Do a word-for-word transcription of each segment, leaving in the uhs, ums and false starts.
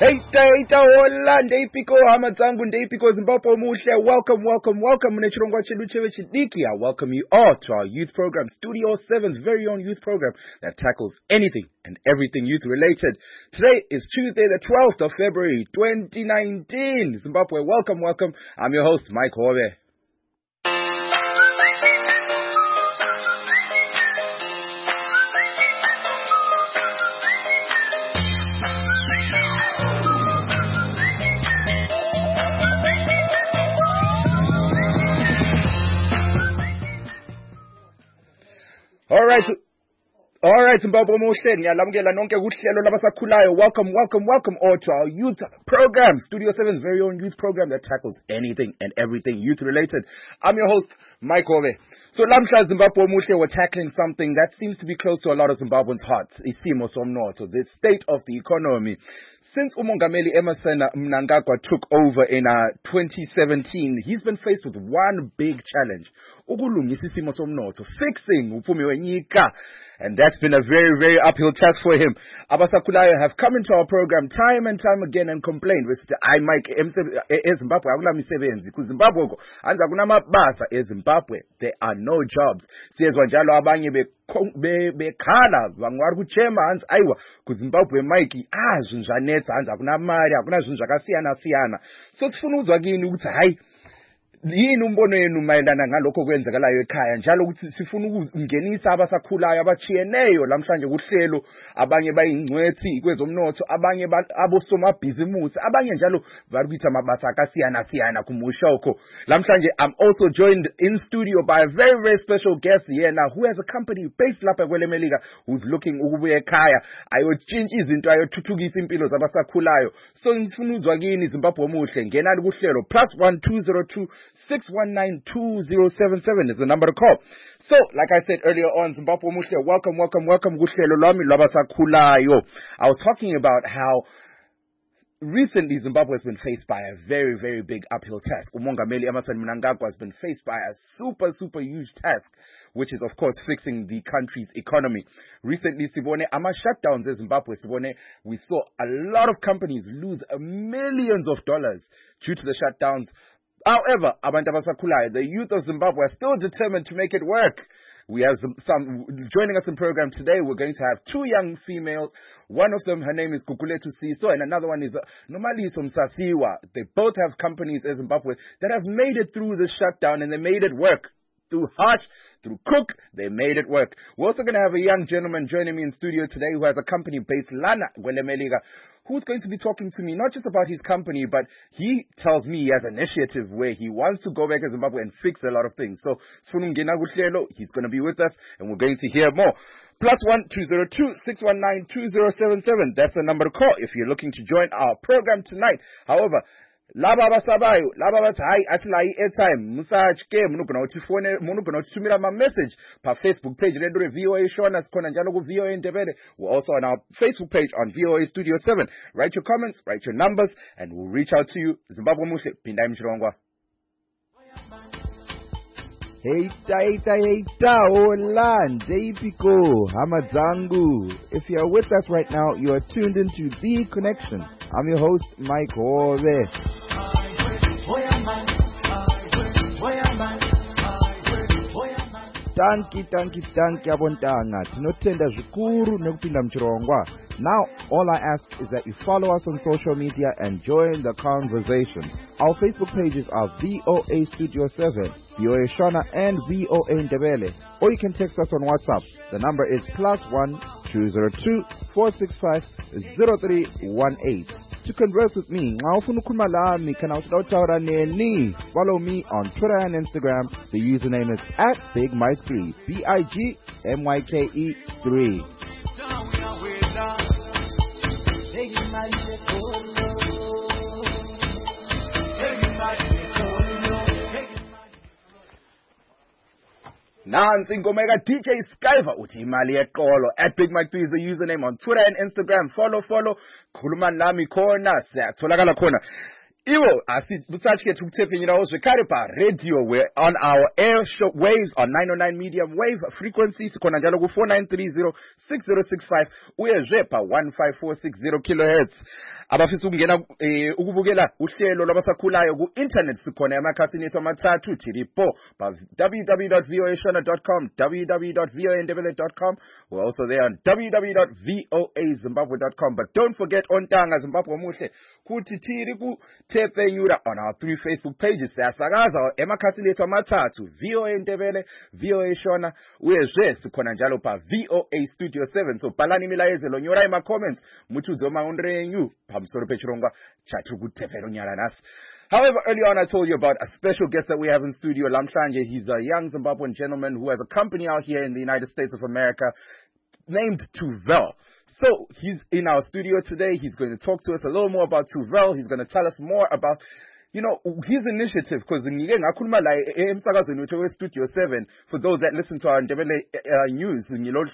Hey, Taita, hola, Ndeipiko, Hamadzangu, Ndeipiko, Zimbabwe, Mushe, welcome, welcome, welcome, Nechirongwa Cheluchewe Chidiki. I welcome you all to our youth program, Studio seven's very own youth program that tackles anything and everything youth related. Today is Tuesday, the twelfth of February, twenty nineteen. Zimbabwe, welcome, welcome. I'm your host, Mike Hobe. All right. All right, Zimbabwe Motion. Ngiyalamukela nonke kuhlelo labasakhulayo. Welcome, welcome, welcome all to our youth program, Studio seven's very own youth program that tackles anything and everything youth related. I'm your host, Mike Hobe. So lamhla Zimbabwe Motion, we're tackling something that seems to be close to a lot of Zimbabweans' hearts, isimo somnotho, the state of the economy. Since uMongameli Emmerson Mnangagwa took over in uh, twenty seventeen, he's been faced with one big challenge. Ukulungisa isimo somnotho, fixing upumi wenyika. And that's been a very, very uphill task for him. Abasakhulayo have come into our program time and time again and complained. We said, I Mike, eZimbabwe, akula misebenzi. KuZimbabwe, anza kunamabasa eZimbabwe. There are no jobs. Siyezwa njalo abanye bekhala vangwari kuchema hanzi aiwa kuZimbabwe Mike azvinzvanetsa hanzi akuna mari akuna zvinhu zvakasiyana siyana. So sifuna uzwa kini ukuthi hayi yini umbono yenu mayelana ngalokho kwenzakalayo ekhaya njalo ukuthi sifuna ukungenisa abasakhulayo abachiyeneyo lamhlanje kuhlelo abanye bayingcwethi kwezomnotho abanye abosomabhizimusi abanye njalo barukitha mabasa akasiyana siyana kumushoko. Lamhlanje I'm also joined in studio by a very very special guest here now who has a company based lapha kwelemelika who's looking ukubuya ekhaya ayotshintsha izinto ayothuthukisa impilo zabasakhulayo. So ngifuna uzwa kini Zimbabwe Muhle ngenani kuhlelo plus one two zero two six one nine two zero seven seven is the number to call. So, like I said earlier on, Zimbabwe Muhle, welcome, welcome, welcome. Kuhlelo lwami lwabasakhulayo. I was talking about how recently Zimbabwe has been faced by a very, very big uphill task. Umongameli Emmerson Mnangagwa has been faced by a super, super huge task, which is, of course, fixing the country's economy. Recently, Sibone, ama shutdowns in Zimbabwe, Sibone, we saw a lot of companies lose millions of dollars due to the shutdowns. However, abantu abasakhulayo, the youth of Zimbabwe are still determined to make it work. We have some, some joining us in the program today. We're going to have two young females. One of them, her name is Kukuletu Siso, and another one is uh, Nomaliso Msasiwa. They both have companies in Zimbabwe that have made it through the shutdown, and they made it work. Through harsh, through crook, they made it work. We're also going to have a young gentleman joining me in studio today who has a company based Lana Gwelemeliga, who's going to be talking to me not just about his company, but he tells me he has an initiative where he wants to go back to Zimbabwe and fix a lot of things. So, he's going to be with us, and we're going to hear more. Plus one two zero two six one nine two zero seven seven. That's the number to call if you're looking to join our program tonight. However, laba basabayo laba bathi hayi athi la i-airtime musachike munogona ukuthi phone munogona ukuthumela ama message pa Facebook page ledo V O A Shona sikhona njalo ku V O A Ndebele. We're also on our Facebook page on V O A Studio seven. Write your comments, write your numbers, and we'll reach out to you. Zimbabwe Muhle Pindai Mchirongwa. Hey taita hey ta hola Ndeipiko Hamadzangu. If you are with us right now, you are tuned into The Connection. I'm your host Mike Hobe. Tanki tanki tanki abontanga tinotenda zvikuru nekupinda mchirongwa. Now all I ask is that you follow us on social media and join the conversation. Our Facebook pages are V O A Studio seven, V O A Shona, and V O A Ndebele. Or you can text us on WhatsApp. The number is plus one two zero two four six five zero three one eight. To converse with me, follow me on Twitter and Instagram. The username is at Big Mike three, B I G M Y K E three. Nansi ngomeka D J Skyver uthi imali yeqolo at Big Mike three is the username on Twitter and Instagram. Follow follow khuluma nami khona siyatholakala khona. Ivo, asi busachike tukutephenyirawo zvekare radio. We're on our air show waves on nine oh nine medium wave frequency. Sikhona njalo ku four nine three zero six zero six five uyezve pa one five four six zero kilohertz. Abafisa ukungena ukubukela uhlelo lwabasakhulayo ku internet sikhona emakhathini ethu amathathu tiripo pa w w w dot voa shona dot com, w w w dot voa ndebele dot com. We're also there on w w w dot voa zimbabwe dot com. But don't forget Ontanga Zimbabwe Muhle kuti tiri ku Tephenyura on our three Facebook pages. Siyasakaza emakhathini ethu amathathu VOA Ndebele, VOA Shona, uyezwe sikhona njalo pa VOA Studio seven. So bhalani imilayezelo, nyora ima comments muthi uzoma unrenyu phamsoro pechirongwa chathu ku Tephenyura nasi. However, earlier on I told you about a special guest that we have in studio, Lamhlanje. He's a young Zimbabwean gentleman who has a company out here in the United States of America named Tuvel. So he's in our studio today. He's going to talk to us a little more about Tuvel. He's going to tell us more about, you know, his initiative. Because in Studio seven, for those that listen to our Ndebele uh, news,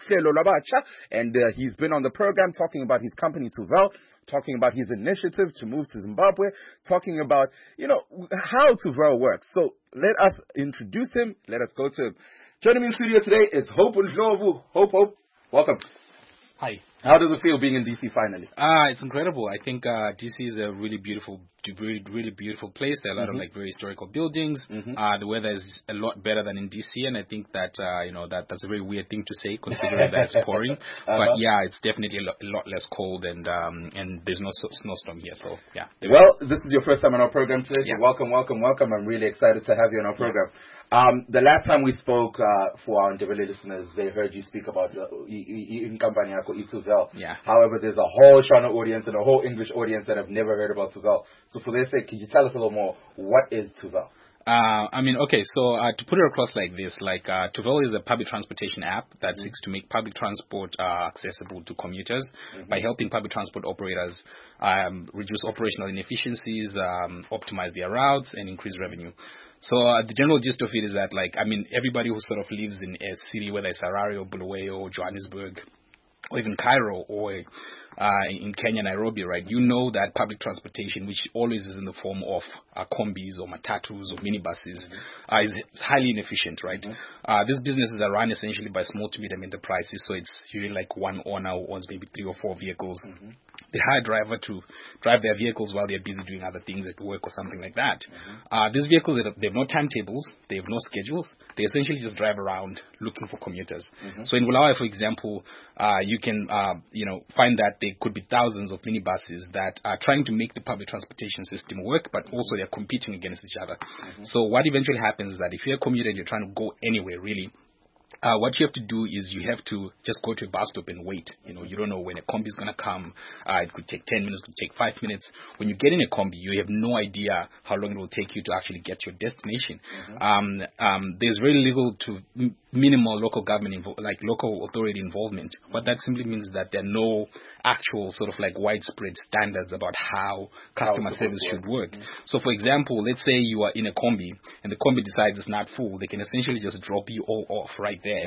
and uh, he's been on the program talking about his company Tuvel, talking about his initiative to move to Zimbabwe, talking about, you know, how Tuvel works. So let us introduce him. Let us go to him. Joining me in studio today is Hope Ndlovu. Hope, Hope, welcome. Hi. How does it feel being in D C finally? Ah, uh, it's incredible. I think uh, D C is a really beautiful, really, really beautiful place. There are a lot mm-hmm. of like very historical buildings. Mm-hmm. Uh, the weather is a lot better than in D C, and I think that uh, you know that that's a very weird thing to say considering that it's pouring. Uh-huh. But yeah, it's definitely a lot, a lot less cold, and um, and there's no snowstorm here. So yeah. Well, this is your first time on our program today. So yeah. welcome, welcome, welcome. I'm really excited to have you on our program. Yeah. Um, the last time we spoke, uh, for our Ndebele listeners, they heard you speak about uh, in company Tuvel. Yeah. However, there's a whole Shona audience and a whole English audience that have never heard about Tuvel. So for their sake, can you tell us a little more? What is Tuvel? Uh, I mean, okay, so uh, to put it across like this, like uh, Tuvel is a public transportation app that mm-hmm. seeks to make public transport uh, accessible to commuters mm-hmm. by helping public transport operators um, reduce operational inefficiencies, um, optimize their routes, and increase revenue. So uh, the general gist of it is that, like, I mean, everybody who sort of lives in a city, whether it's Harare or Bulawayo or Johannesburg, or even Cairo or uh, in Kenya, Nairobi, right, you know that public transportation, which always is in the form of uh, combis or matatus or minibuses, mm-hmm. uh, is highly inefficient, right? Mm-hmm. Uh, these businesses are run essentially by small to medium enterprises, so it's usually like one owner who owns maybe three or four vehicles. Mm-hmm. They hire a driver to drive their vehicles while they're busy doing other things at work or something like that. Mm-hmm. Uh, these vehicles, they have no timetables, they have no schedules, they essentially just drive around looking for commuters. Mm-hmm. So in Bulawayo, for example, uh, you can, uh, you know, find that there could be thousands of minibuses that are trying to make the public transportation system work, but also they're competing against each other. Mm-hmm. So what eventually happens is that if you're a commuter and you're trying to go anywhere, really, Uh, what you have to do is you have to just go to a bus stop and wait. You know, you don't know when a combi is going to come. Uh, it could take ten minutes, it could take five minutes. When you get in a combi, you have no idea how long it will take you to actually get your destination. Mm-hmm. Um, um, there's very little to m- minimal local government, invo- like local authority involvement. What that simply means is that there are no actual sort of like widespread standards about how customer how service should work. Mm-hmm. So for example, let's say you are in a combi and the combi decides it's not full. They can essentially just drop you all off right there.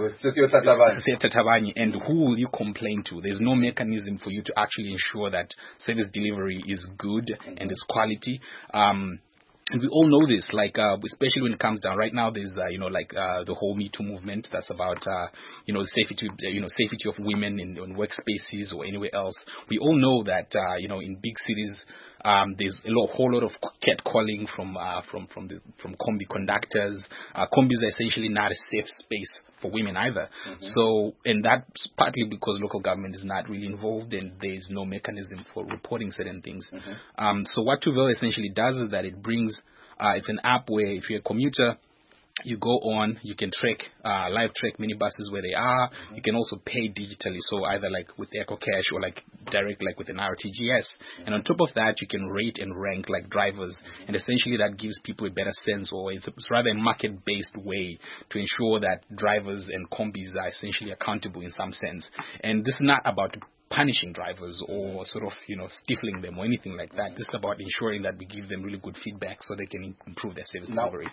And who will you complain to? There's no mechanism for you to actually ensure that service delivery is good mm-hmm. and it's quality. Um, And we all know this, like, uh, especially when it comes down right now, there's, uh, you know, like, uh, the whole Me Too movement that's about, uh, you know, safety, you know, safety of women in, in workspaces or anywhere else. We all know that, uh, you know, in big cities, um, there's a lot, whole lot of catcalling from, uh, from, from the, from combi conductors. Uh, combis are essentially not a safe space for women either. Mm-hmm. So, and that's partly because local government is not really involved and there's no mechanism for reporting certain things. Mm-hmm. Um, so what Tuvel essentially does is that it brings, uh, it's an app where if you're a commuter, you go on, you can track, uh, live track minibuses where they are. Mm-hmm. You can also pay digitally, so either like with EcoCash or like direct, like with an R T G S. Mm-hmm. And on top of that, you can rate and rank like drivers. Mm-hmm. And essentially that gives people a better sense, or it's, it's rather a market-based way to ensure that drivers and combis are essentially accountable in some sense. And this is not about punishing drivers or sort of, you know, stifling them or anything like that. This is about ensuring that we give them really good feedback so they can improve their service now, delivery.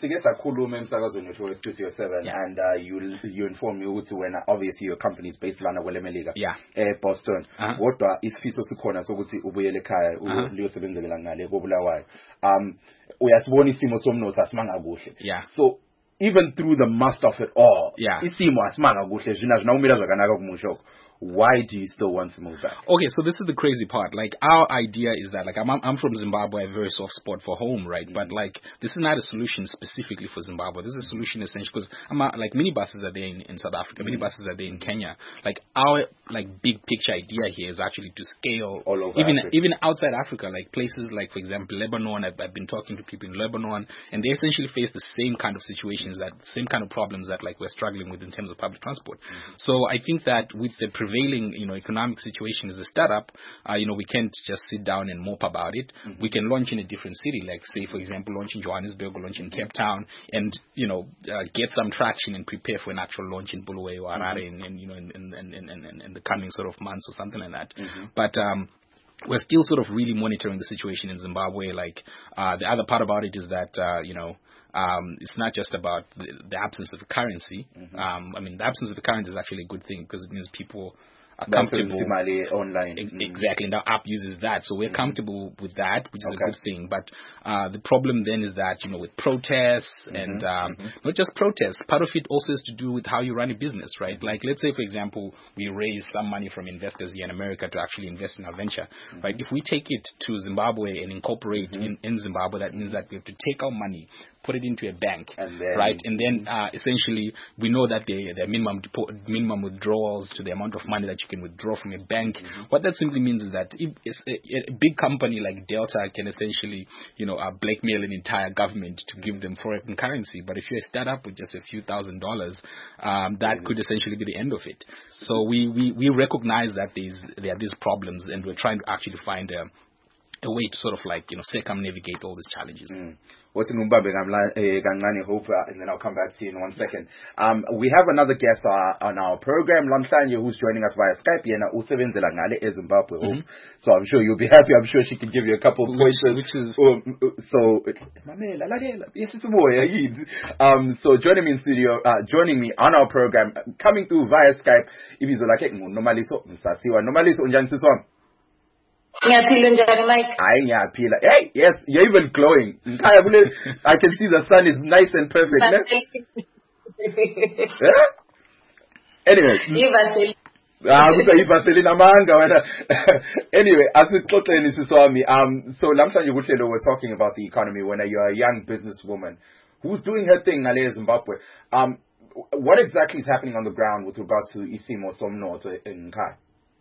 Yeah. And uh, you you inform me when obviously your company is based lana kwelemelika. Yeah. Eh Boston. Uh-huh. Kodwa isifiso sikhona sokuthi ubuyele ekhaya uyosebenzela ngale koBulawayo. Um uyasibona isimo somnotho asimanga kuhle. Yeah. So even through the must of it all, yeah. isimo asimanga kuhle zina zinaumira zakanaka kumushoko. Why do you still want to move back? Okay, so this is the crazy part. Like, our idea is that, like, I'm I'm from Zimbabwe, I have a very soft spot for home, right? Mm-hmm. But, like, this is not a solution specifically for Zimbabwe. This is a solution essentially because, like, minibuses are there in, in South Africa, mm-hmm. minibuses are there in Kenya. Like, our, like, big picture idea here is actually to scale all over even Africa. even outside Africa, like places like, for example, Lebanon. I've, I've been talking to people in Lebanon, and they essentially face the same kind of situations, that same kind of problems that, like, we're struggling with in terms of public transport. Mm-hmm. So I think that with the prevailing, you know, economic situation as a startup, uh, you know, we can't just sit down and mope about it. Mm-hmm. We can launch in a different city, like, say, for example, launch in Johannesburg or launch in Cape Town, and, you know, uh, get some traction and prepare for an actual launch in Bulawayo or Harare, mm-hmm. in, in, you know, in, in, in, in, in the coming sort of months or something like that. Mm-hmm. But um, we're still sort of really monitoring the situation in Zimbabwe. Like, uh, the other part about it is that, uh, you know, Um, it's not just about the, the absence of a currency. Mm-hmm. Um, I mean, the absence of a currency is actually a good thing because it means people are comfortable online. E- exactly, and our app uses that, so we're mm-hmm. comfortable with that, which is okay. a good thing. But uh, the problem then is that, you know, with protests mm-hmm. and um, mm-hmm. not just protests, part of it also has to do with how you run a business, right? Mm-hmm. Like, let's say, for example, we raise some money from investors here in America to actually invest in our venture, mm-hmm. right? If we take it to Zimbabwe and incorporate mm-hmm. in, in Zimbabwe, that means that we have to take our money, put it into a bank, and then, right? And then uh, essentially we know that the the minimum depo- minimum withdrawals to the amount of money that you can withdraw from a bank. Mm-hmm. What that simply means is that if a, a big company like Delta can essentially, you know, uh, blackmail an entire government to give them foreign currency. But if you're a startup with just a few thousand dollars, um, that mm-hmm. could essentially be the end of it. So we, we, we recognize that there's, there are these problems, and we're trying to actually find a a way to sort of, like, you know, circumnavigate all these challenges. Mm. What's in Umbabe Gangani Hope, and then I'll come back to you in one second. Um, we have another guest uh, on our program, Lamhlanje, who's joining us via Skype, and Usebenzela Ngale is Zimbabwe. Mm-hmm. So I'm sure you'll be happy. I'm sure she can give you a couple of points. Which is um, so, um, so joining me in studio, uh, joining me on our program, coming through via Skype. If he's like, normally so, normally so, Mike. Hey, yes, you're even glowing. I can see the sun is nice and perfect. Anyway. Anyway, as we um, so Lamhlanje Buhlelo, we're talking about the economy when you're a young businesswoman who's doing her thing in Zimbabwe. Um, what exactly is happening on the ground with regards to Isimo Somnotho in Kai?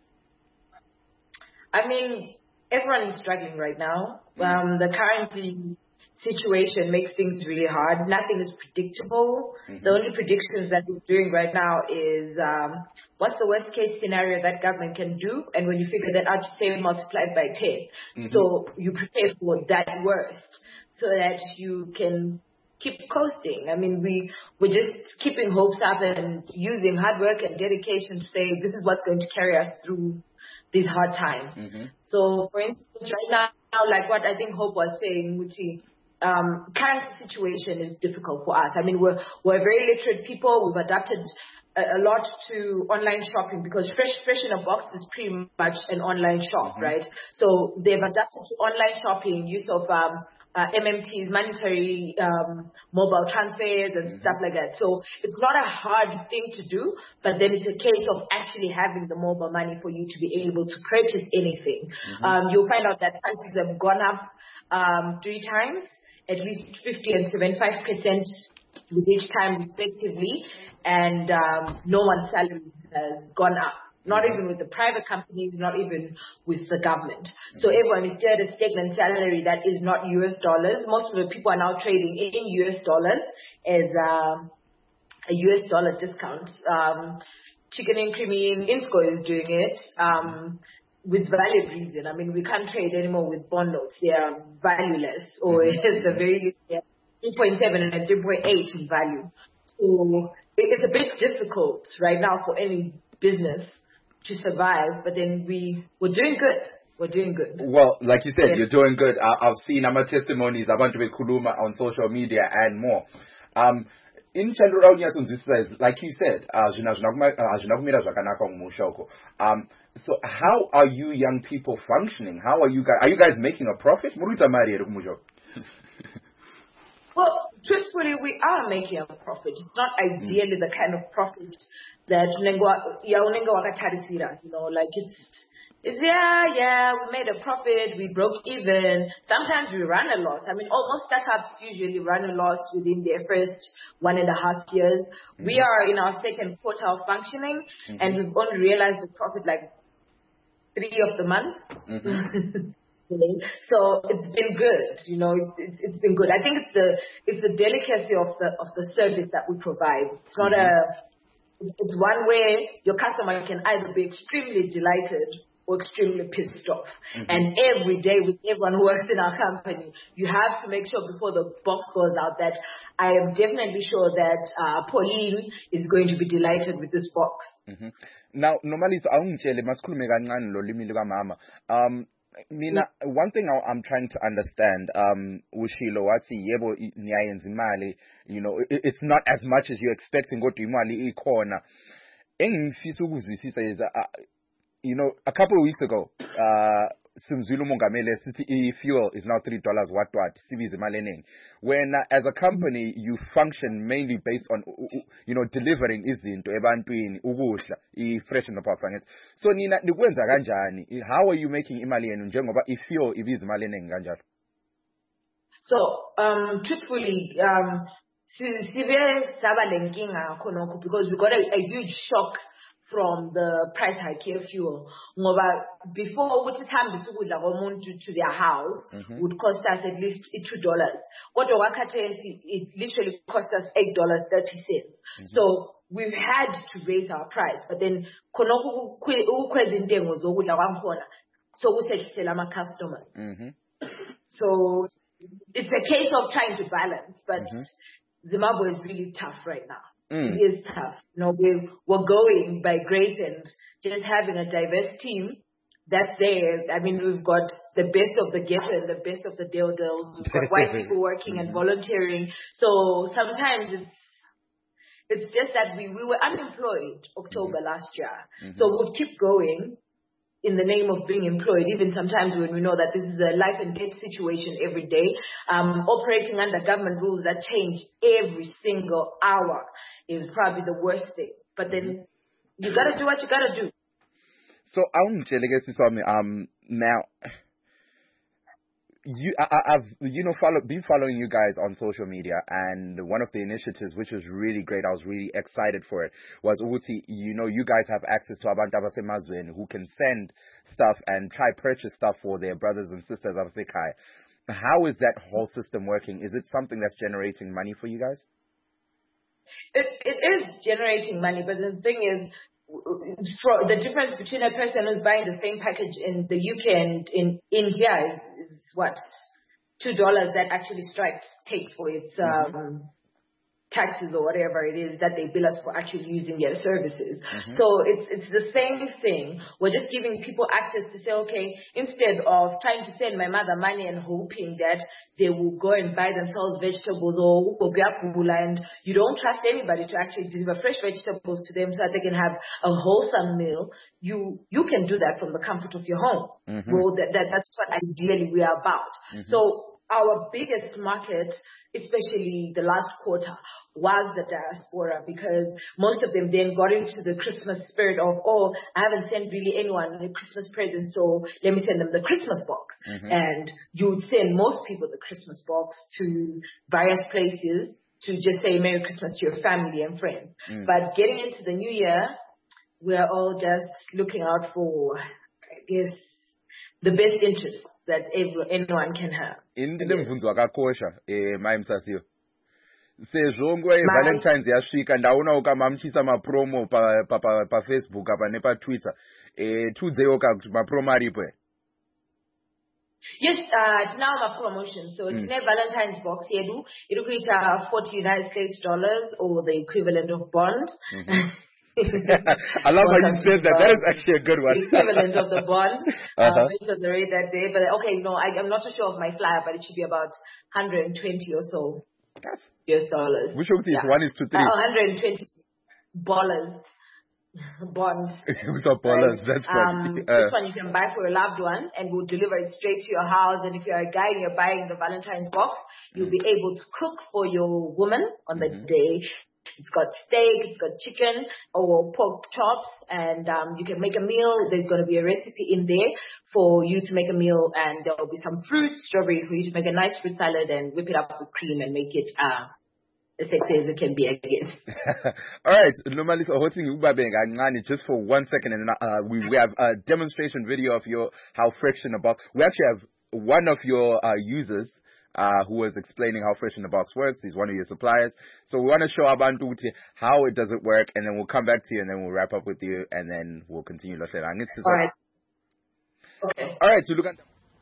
I mean, everyone is struggling right now. Um, the current situation makes things really hard. Nothing is predictable. Mm-hmm. The only predictions that we're doing right now is um, what's the worst case scenario that government can do, and when you figure that out, you say multiplied by ten. Mm-hmm. So you prepare for that worst so that you can keep coasting. I mean, we, we're just keeping hopes up and using hard work and dedication to say this is what's going to carry us through these hard times. Mm-hmm. So, for instance, right now, like what I think Hope was saying, Muti, um, current situation is difficult for us. I mean, we're we're very literate people. We've adapted a, a lot to online shopping because Fresh Fresh in a Box is pretty much an online shop, mm-hmm. right? So they've adapted to online shopping, use of um, Uh, M M Ts, monetary um, mobile transfers and mm-hmm. stuff like that. So it's not a hard thing to do, but then it's a case of actually having the mobile money for you to be able to purchase anything. Mm-hmm. Um, you'll find out that prices have gone up um, three times, at least fifty and seventy-five percent with each time respectively, and um, no one's salary has gone up. Not even with the private companies, not even with the government. So everyone is still at a stagnant salary that is not U S dollars. Most of the people are now trading in U S dollars as um, a U S dollar discount. Um, Chicken and Creamy in Insco is doing it um, with valid reason. I mean, we can't trade anymore with bond notes. They are valueless, or mm-hmm. it's a very three point seven and three point eight in value. So it's a bit difficult right now for any business to survive, but then we we're doing good. We're doing good. Well, like you said, yeah. you're doing good. I, I've seen our testimonies, abantu bekhuluma on social media and more. Um, in general, like you said, um, so how are you young people functioning? How are you guys? Are you guys making a profit? Well, truthfully, we are making a profit. It's not ideally mm. the kind of profit that you know, like it's. It's, yeah, yeah, we made a profit, we broke even. Sometimes we run a loss. I mean, almost startups usually run a loss within their first one and a half years. Mm-hmm. We are in our second quarter of functioning, mm-hmm. and we've only realized the profit like three of the month. Mm-hmm. So it's been good, you know. It's, it's it's been good. I think it's the it's the delicacy of the of the service that we provide. It's not mm-hmm. a it's one where your customer can either be extremely delighted or extremely pissed off. Mm-hmm. And every day with everyone who works in our company, you have to make sure before the box goes out that I am definitely sure that uh, Pauline is going to be delighted with this box. Mm-hmm. Now, normally, um, Mina, one thing I'm trying to understand, um, Ushilo, wati yebo niyayenza imali, you know, it's not as much as you're expecting go to imali ikona. Engifisa ukuzwisisa is you know, a couple of weeks ago, uh, Simzulu Mongamele city fuel is now three dollars. What what? When uh, as a company you function mainly based on you know delivering izinto ebantwini ukudla I fresh in the box. So nina nikwenza kanjani? How are you making imali yenu njengoba ifuel ibiza imali eningi kanjalo? So um, truthfully, um, because we got a, a huge shock from the price hike of fuel. Before, which time to their house mm-hmm. would cost us at least two dollars. What it literally cost us eight dollars thirty cents. Mm-hmm. So we've had to raise our price, but then so we said to our customers. Mm-hmm. So it's a case of trying to balance, but mm-hmm. Zimbabwe is really tough right now. Mm. It is tough. You know, we're, we're going by grace and just having a diverse team that's there. I mean, we've got the best of the ghetto and the best of the dildos. We've got white people working mm-hmm. and volunteering. So sometimes it's it's just that we, we were unemployed October mm-hmm. last year. Mm-hmm. So we'll keep going in the name of being employed, even sometimes when we know that this is a life and death situation every day, um, operating under government rules that change every single hour is probably the worst thing. But then you gotta do what you gotta do. So, um, now, you, I, I've, you know, follow, been following you guys on social media, and one of the initiatives, which was really great, I was really excited for it, was Uti, you know, you guys have access to abantu abasemazweni who can send stuff and try purchase stuff for their brothers and sisters abasekhaya. How is that whole system working? Is it something that's generating money for you guys? It, it is generating money, but the thing is, for the difference between a person who's buying the same package in the U K and in India is, is what two dollars that actually Stripes takes for its um, mm-hmm. taxes or whatever it is that they bill us for actually using their services. Mm-hmm. So it's it's the same thing. We're just giving people access to say, okay, instead of trying to send my mother money and hoping that they will go and buy themselves vegetables or and you don't trust anybody to actually deliver fresh vegetables to them so that they can have a wholesome meal, you you can do that from the comfort of your home. Mm-hmm. Well, that, that that's what ideally we are about. Mm-hmm. So our biggest market, especially the last quarter, was the diaspora, because most of them then got into the Christmas spirit of, oh, I haven't sent really anyone a Christmas present, so let me send them the Christmas box. Mm-hmm. And you would send most people the Christmas box to various places to just say Merry Christmas to your family and friends. Mm. But getting into the new year, we're all just looking out for, I guess, the best interest that every, anyone can have. Indile mvunzo akakosha eh my msasiyo. Sezongwe Valentine's yasvika ndaona ukamamchisa ma promo pa pa pa, pa Facebook apa nepa Twitter eh tudzeyoka kuti ma promo aripo. Yes, uh, it's now a promotion. So it's mm. a Valentine's box here. It'll be uh, forty United States dollars or the equivalent of bond. Mm-hmm. I love how you said that. That is actually a good one. The equivalent of the bond, uh-huh. uh, based on the rate that day. But okay, no, I, I'm not too sure of my flyer, but it should be about one hundred twenty or so That's, U S dollars. which one is yeah. one is to three? Uh, one hundred twenty dollars bond. So dollars, right? that's funny. Um, uh, this one you can buy for your loved one, and we'll deliver it straight to your house. And if you're a guy and you're buying the Valentine's box, you'll mm. be able to cook for your woman on the mm-hmm. day. It's got steak, it's got chicken or pork chops, and um, you can make a meal. There's going to be a recipe in there for you to make a meal, and there will be some fruit, strawberry, for you to make a nice fruit salad and whip it up with cream and make it uh, as sexy as it can be, I guess. All right, normally so hosting just for one second, and uh, we we have a demonstration video of your how fresh in the box. We actually have one of your uh, users. Uh, who was explaining how Fresh in the Box works. He's one of your suppliers. So we want to show Abantu how it does it work, and then we'll come back to you, and then we'll wrap up with you, and then we'll continue. All right. Okay. All right, so look at.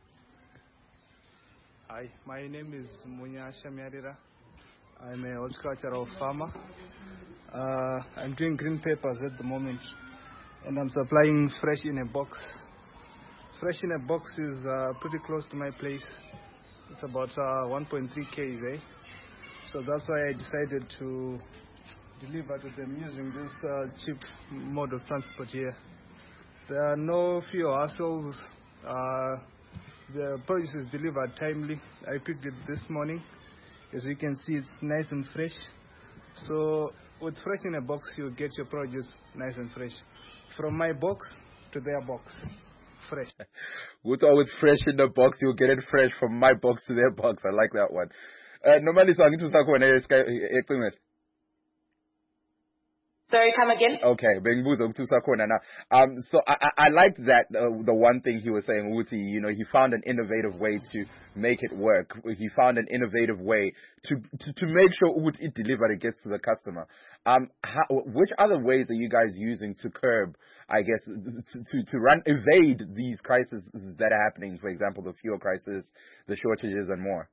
Hi, my name is Munya Shamiarira. I'm a horticultural farmer. Uh, I'm doing green peppers at the moment, and I'm supplying Fresh in a Box. Fresh in a Box is uh, pretty close to my place. It's about uh, one point three k's, eh? So that's why I decided to deliver to them using this uh, cheap mode of transport here. There are no fuel hassles. Uh, the produce is delivered timely. I picked it this morning. As you can see, it's nice and fresh. So with Fresh in a Box, you'll get your produce nice and fresh. From my box to their box. Fresh. With always Fresh in the Box, you'll get it fresh from my box to their box. I like that one. Uh, normally, so I'm going to start with Sorry, come again? Okay, um, so I, I, I liked that, uh, the one thing he was saying, Uti, you know, he found an innovative way to make it work. He found an innovative way to to, to make sure Uti it delivered, it gets to the customer. Um, how, which other ways are you guys using to curb, I guess, to, to, to run, evade these crises that are happening, for example, the fuel crisis, the shortages and more?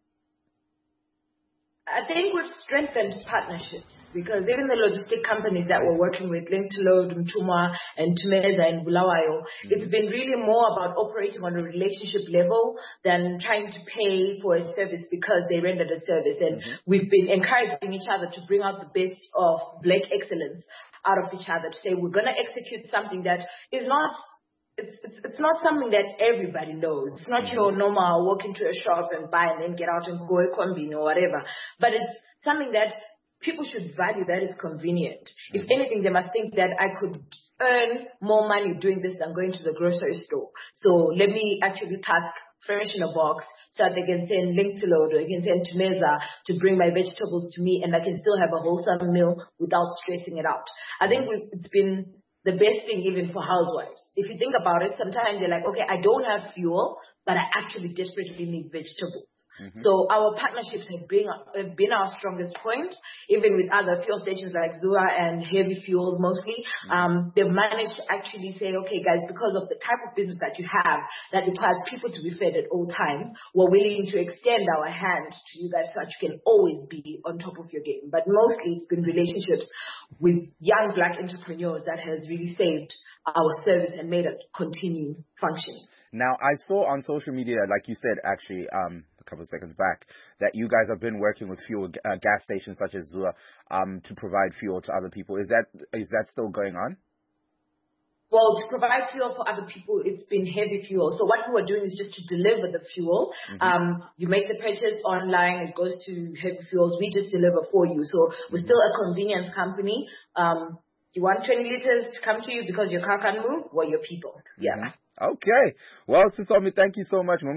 I think we've strengthened partnerships because even the logistic companies that we're working with, Link to Load, Mtuma, and Tumeza and Bulawayo, mm-hmm. it's been really more about operating on a relationship level than trying to pay for a service because they rendered a service. And mm-hmm. we've been encouraging each other to bring out the best of Black excellence out of each other, to say we're going to execute something that is not It's, it's it's not something that everybody knows. It's not your normal walk into a shop and buy and then get out and go a combine or whatever. But it's something that people should value, that is convenient. Mm-hmm. If anything, they must think that I could earn more money doing this than going to the grocery store. So let me actually task Fresh in a Box so that they can send Link to Load or they can send Tumeza to bring my vegetables to me and I can still have a wholesome meal without stressing it out. I think we've, it's been the best thing even for housewives. If you think about it, sometimes you're like, okay, I don't have fuel, but I actually desperately need vegetables. Mm-hmm. So our partnerships have been, have been our strongest point, even with other fuel stations like Zua and Heavy Fuels mostly. Mm-hmm. Um, they've managed to actually say, okay, guys, because of the type of business that you have that requires people to be fed at all times, we're willing to extend our hand to you guys so that you can always be on top of your game. But mostly it's been relationships with young Black entrepreneurs that has really saved our service and made it continue functioning. Now, I saw on social media, like you said, actually, um, a couple of seconds back, that you guys have been working with fuel uh, gas stations such as Zua um, to provide fuel to other people. Is that is that still going on? Well, to provide fuel for other people, it's been Heavy Fuel. So what we were doing is just to deliver the fuel. Mm-hmm. Um, you make the purchase online, it goes to Heavy Fuels. We just deliver for you. So we're mm-hmm. still a convenience company. Um, you want twenty liters to come to you because your car can't move? Well, your people. Yeah. Mm-hmm. Okay. Well, Sisomi, thank you so much.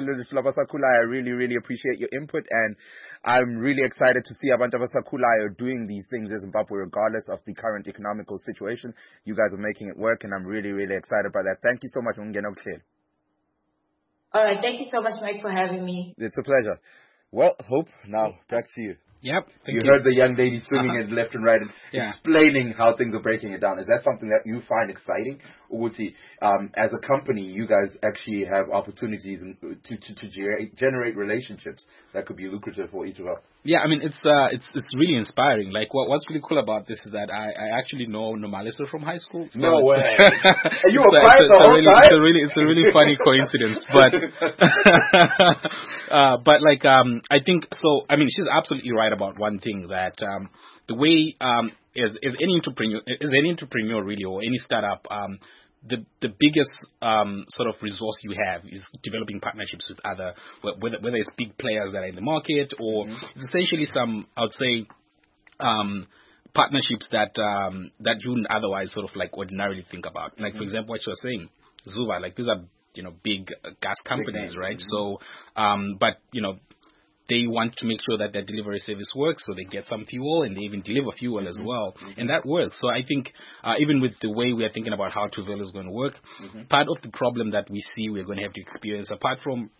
I really, really appreciate your input, and I'm really excited to see Abantu Abasakulayo doing these things in Zimbabwe regardless of the current economical situation. You guys are making it work, and I'm really, really excited by that. Thank you so much. All right. Thank you so much, Mike, for having me. It's a pleasure. Well, Hope, now back to you. Yep. You, you heard the young lady swinging uh-huh. it left and right and yeah. explaining how things are breaking it down. Is that something that you find exciting, ukuthi, um, as a company, you guys actually have opportunities to to, to generate, generate relationships that could be lucrative for each of us. Yeah, I mean, it's uh, it's it's really inspiring. Like, what what's really cool about this is that I, I actually know Nomaliso from high school. So no way. Are you were quiet the whole really, time? It's a really, it's a really funny coincidence. But, uh, but like, um, I think so. I mean, she's absolutely right about one thing, that um, the way um, is is any entrepreneur is any entrepreneur really, or any startup. Um, The the biggest um, sort of resource you have is developing partnerships with other, whether whether it's big players that are in the market, or mm-hmm. it's essentially some, I would say, um, partnerships that um, that you wouldn't otherwise sort of like ordinarily think about. Like, mm-hmm. for example, what you were saying, Zuba, like these are, you know, big gas companies, big right? Mm-hmm. So, um, but you know, they want to make sure that their delivery service works, so they get some fuel, and they even deliver fuel mm-hmm. as well, mm-hmm. and that works. So I think uh, even with the way we are thinking about how Tuvelo is going to work, mm-hmm. part of the problem that we see we're going to have to experience, apart from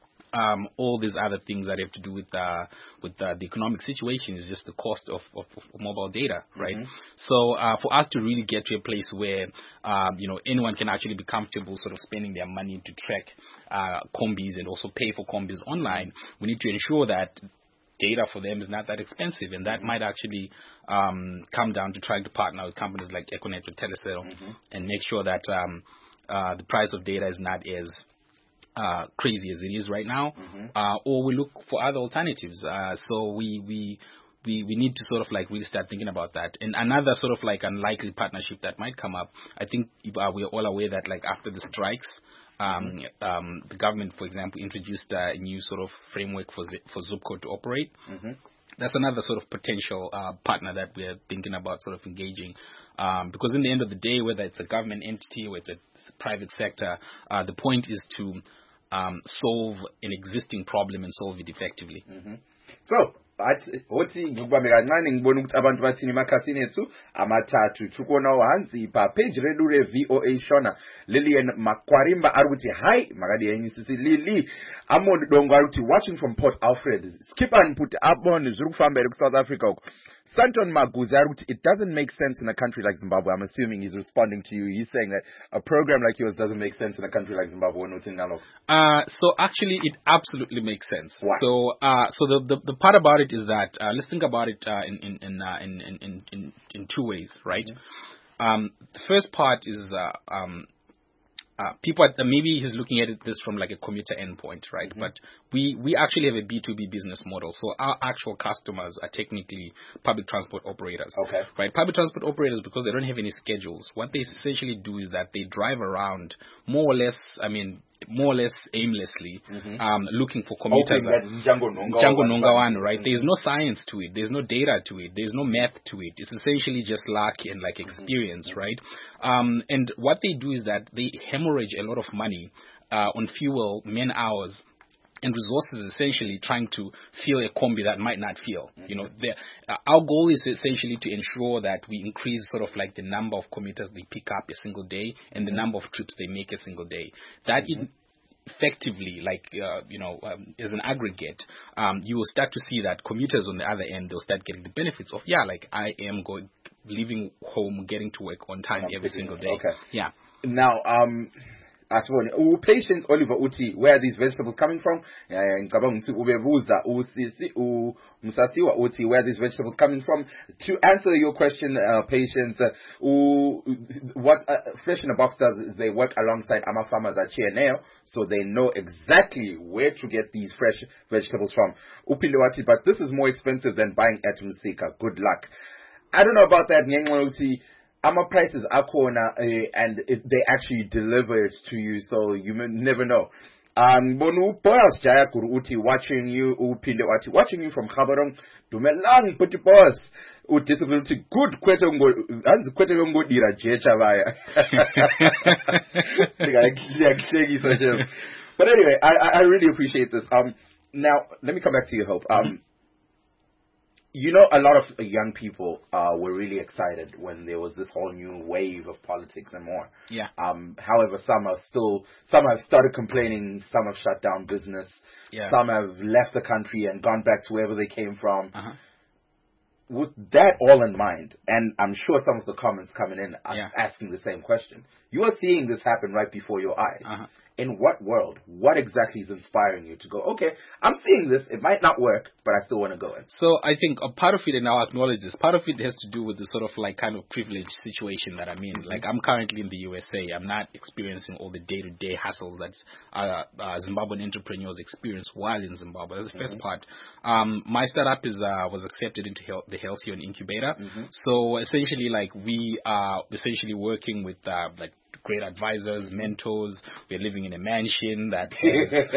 um, all these other things that have to do with uh, with uh, the economic situation, is just the cost of, of, of mobile data, right? Mm-hmm. So uh, for us to really get to a place where um, you know, anyone can actually be comfortable sort of spending their money to track uh, combis and also pay for combis online, we need to ensure that data for them is not that expensive, and that mm-hmm. might actually um, come down to trying to partner with companies like Econet or Telecel mm-hmm. and make sure that um, uh, the price of data is not as Uh, crazy as it is right now, mm-hmm. uh, or we look for other alternatives. Uh, so we, we we we need to sort of like really start thinking about that. And another sort of like unlikely partnership that might come up, I think uh, we are all aware that like after the strikes, um, mm-hmm. um, the government, for example, introduced uh, a new sort of framework for Z- for Zupco to operate. Mm-hmm. That's another sort of potential uh, partner that we are thinking about sort of engaging. Um, because in the end of the day, whether it's a government entity or it's a private sector, uh, the point is to Um, solve an existing problem and solve it effectively. Mm-hmm. So, othi ngikubambe kancane ngibona ukuthi abantu bathini emakhasini ethu amathathu tukona hansi pa page redu re V O A Shona Lillian Makwarimba ari ukuthi hi makadi yenyisisi Lili Amon Dongo ari kuti watching from Port Alfred skip and put up on zuri kufambele ku South Africa. Santon Maguza ari kuti it doesn't make sense in a country like Zimbabwe. I'm assuming he's responding to you. He's saying that a program like yours doesn't make sense in a country like Zimbabwe. Uh, so actually it absolutely makes sense. Why? So uh, so the, the the part about it is that uh, let's think about it uh, in in in, uh, in in in in two ways, right? Mm-hmm. Um, the first part is uh, um, uh, people at, uh, maybe he's looking at it this from like a commuter endpoint, right? Mm-hmm. But we we actually have a B two B business model, so our actual customers are technically public transport operators. Okay. Right? Public transport operators, because they don't have any schedules, what they essentially do is that they drive around more or less. I mean. more or less aimlessly, mm-hmm. um, looking for commuters. That Django Nongawano, right? Mm-hmm. There's no science to it. There's no data to it. There's no math to it. It's essentially just luck and like experience, mm-hmm. right? Um, and what they do is that they hemorrhage a lot of money uh, on fuel, man hours, and resources, essentially trying to fill a combi that might not fill. Mm-hmm. You know, uh, our goal is essentially to ensure that we increase sort of like the number of commuters they pick up a single day and the number of trips they make a single day. That mm-hmm. is effectively, like, uh, you know, um, as an aggregate, um, you will start to see that commuters on the other end, they'll start getting the benefits of, yeah, like I am going, leaving home, getting to work on time every single day. Okay. Yeah. Now, um, as for oh, patience Oliver Uti, where are these vegetables coming from? Ngicabanga ukuthi ubebuza usisi umsasiwa Uti, where are these vegetables coming from? To answer your question, uh, patience, uh, what uh, Fresh in a Box does is they work alongside Ama farmers at Chieneo, so they know exactly where to get these fresh vegetables from. Upilewati, but this is more expensive than buying at Musika. Good luck. I don't know about that. Uti. Ama prices are corner uh, and it, they actually deliver it to you, so you may never know. Um, Bonu boss Jaya Kuruti watching you, Upinde Wati watching you from Khabarong, Dumelang Puti boss, Utisability good Kwetongo, and Kwetongo Dira Jecha Vaya. But anyway, I, I really appreciate this. Um, now, let me come back to you, Hope. Um, You know, a lot of young people uh, were really excited when there was this whole new wave of politics and more. Yeah. Um, however, some are still, some have started complaining, some have shut down business, yeah. some have left the country and gone back to wherever they came from. Uh-huh. with that all in mind, and I'm sure some of the comments coming in are yeah. asking the same question. You are seeing this happen right before your eyes. Uh-huh. In what world? What exactly is inspiring you to go, okay, I'm seeing this, it might not work, but I still want to go in? So I think a part of it, and I'll acknowledge this, part of it has to do with the sort of like kind of privileged situation that I'm in. Mm-hmm. Like I'm currently in the U S A. I'm not experiencing all the day-to-day hassles that uh, uh, Zimbabwean entrepreneurs experience while in Zimbabwe. That's the mm-hmm. first part. Um, my startup is uh, was accepted into health, the Halcyon Incubator. Mm-hmm. So essentially, like we are essentially working with uh, like great advisors, mentors. We're living in a mansion that has, uh,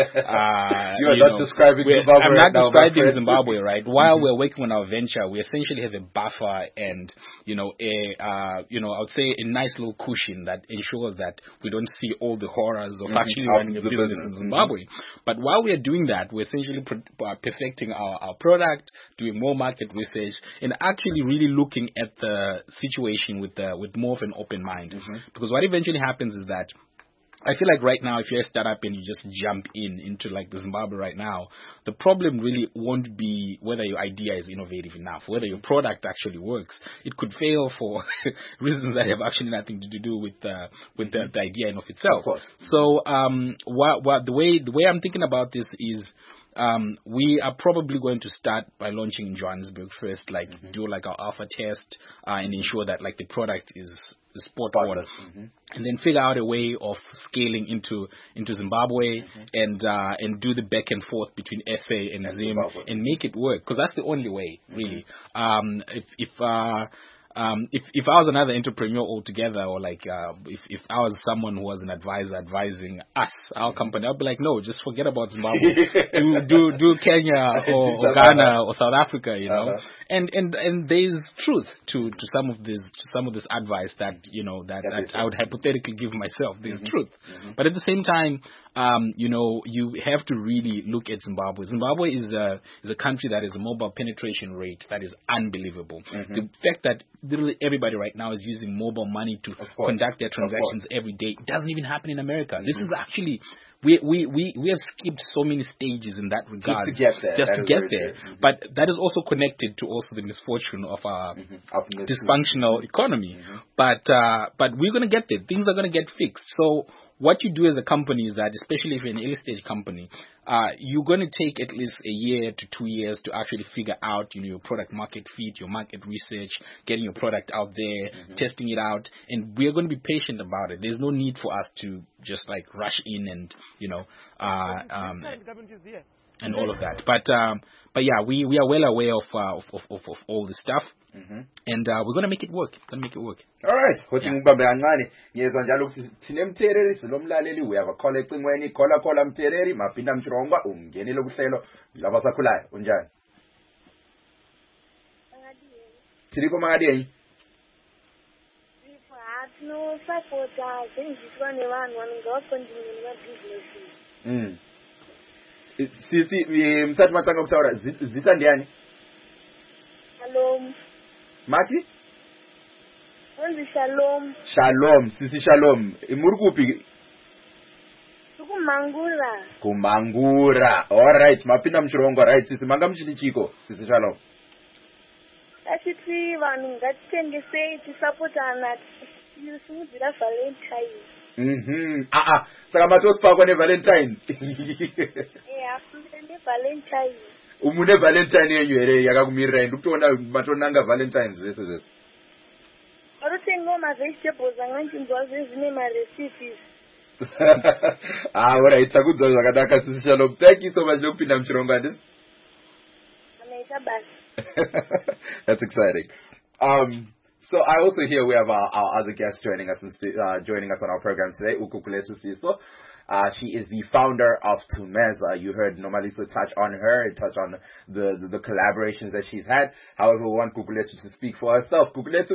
you are you not know, describing Zimbabwe. I'm right not now, describing Zimbabwe, right? While mm-hmm. we're working on our venture, we essentially have a buffer and, you know, a, uh, you know, I would say a nice little cushion that ensures that we don't see all the horrors of mm-hmm. actually Out running a business, business in Zimbabwe. Mm-hmm. But while we're doing that, we're essentially per- perfecting our, our product, doing more market research, and actually really looking at the situation with the, with more of an open mind. Mm-hmm. Because what eventually happens is that I feel like right now, if you're a startup and you just jump in into like the Zimbabwe right now, the problem really won't be whether your idea is innovative enough, whether your product actually works. It could fail for reasons that have actually nothing to do with uh, with the, the idea in of itself. Of course. So, um, what, what the way the way I'm thinking about this is. Um, we are probably going to start by launching in Johannesburg first, like mm-hmm. do like our alpha test uh, and ensure that like the product is spot on, mm-hmm. and then figure out a way of scaling into into Zimbabwe mm-hmm. and uh, and do the back and forth between S A and, and Zim Zimbabwe. And make it work, because that's the only way, really. Mm-hmm. Um, if if uh, Um, if if I was another entrepreneur altogether, or like uh, if if I was someone who was an advisor advising us, our company, I'd be like, no, just forget about Zimbabwe, do do do Kenya or, or Ghana or South Africa, you know. Uh-huh. And and and there's truth to, to some of this to some of this advice that you know that, that I would hypothetically give myself. There's mm-hmm. truth, mm-hmm. but at the same time. Um, you know, you have to really look at Zimbabwe. Zimbabwe is a is a country that has a mobile penetration rate that is unbelievable. Mm-hmm. The fact that literally everybody right now is using mobile money to conduct their transactions every day doesn't even happen in America. Mm-hmm. This is actually we we we we have skipped so many stages in that regard just to get there. Just that to get there. Mm-hmm. But that is also connected to also the misfortune of our mm-hmm. dysfunctional economy. Mm-hmm. But uh, but we're gonna get there. Things are gonna get fixed. So. What you do as a company is that, especially if you're an early stage company, uh, you're going to take at least a year to two years to actually figure out, you know, your product market fit, your market research, getting your product out there, mm-hmm. testing it out, and we're going to be patient about it. There's no need for us to just like rush in and, you know, uh, um, and all of that. But um, but yeah, we, we are well aware of uh, of, of, of, of all this stuff. Mm-hmm. And uh, we're going to make it work. We're going to make it work. All right. Hothi ngibambe kancane. Ngiyezwa njalo ukuthi sinemthereri silomlaleli we have a call ecingweni khola khola mthereri maphinda mshirongwa ungenile kuhlelo labasakhulayo unjani? Thiriko Mangadeni. No support zengizwa nevanhu vanongawakondinyeni vabusiness. Mm. Sisi msati matanga kutaura zita ndiani? Shalom. Mati? Wenzi Shalom. Shalom, sisi Shalom. Muri kupi? Kumangura. Kumangura. All right, mapinda mchirongo right sisi manga mchiti chiko sisi Shalom. Achiti vanhu ngatitengese tisapotana tisumudzira Valentine. Mhm. Ah ah, saka matosipakwa ne Valentine. Eh, afune Valentine. Umune Valentine yenyu here yakakumirira ndikutoona matonanga Valentines zvese zvese. Arutengo ma vegetables anganjinzwa zvine ma recipes. Ah, all right, takudza zvakanaka sisi Shalom. Thank you so much nokupinda muchirongo ndisi. Anaita basi. That's exciting. Um So I also hear we have our, our other guest joining us uh, joining us on our program today, Ukukuletu Siso. Uh, she is the founder of Tumeza. You heard Nomaliso touch on her, touch on the, the, the collaborations that she's had. However, we want Kukuletu to speak for herself. Kukuletu,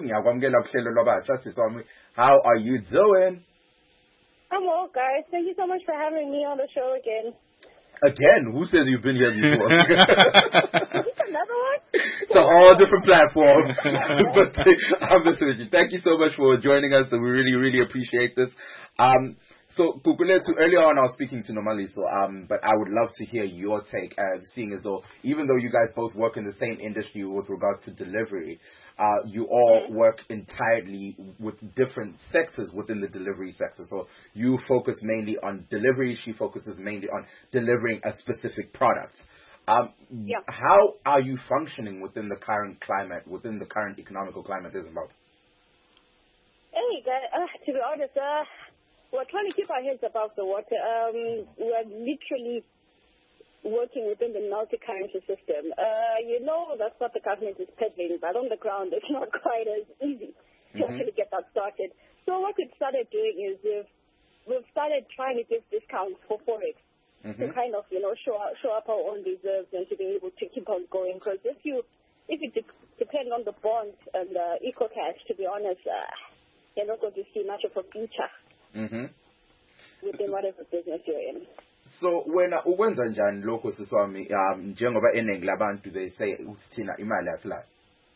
how are you doing? I'm well, guys. Thank you so much for having me on the show again. Again? Who says you've been here before? Is this another one? It's a whole different platform. But I'm listening to you. Thank you so much for joining us. We really, really appreciate this. Um, So, Kukuletu, earlier on I was speaking to Nomaliso, um, but I would love to hear your take, uh, seeing as though, even though you guys both work in the same industry with regards to delivery, uh, you all Mm-hmm. work entirely with different sectors within the delivery sector. So, you focus mainly on delivery, she focuses mainly on delivering a specific product. Um, Yeah. How are you functioning within the current climate, within the current economical climate in Zimbabwe? Hey, guys, uh, to be honest, uh, we're trying to keep our heads above the water. Um, we're literally working within the multi-currency system. Uh, you know, that's what the government is peddling, but on the ground, it's not quite as easy to Mhm. actually get that started. So what we've started doing is we've, we've started trying to give discounts for Forex. To Mhm. kind of, you know, show up, show up our own reserves and to be able to keep on going. Because if you, if you de- depend on the bonds and the eco cash, to be honest, uh, you're not going to see much of a future Mhm. within whatever business you're in. So wena ukwenza njani lokho siswami um njengoba eningi labantu they say usithina imali asilayo.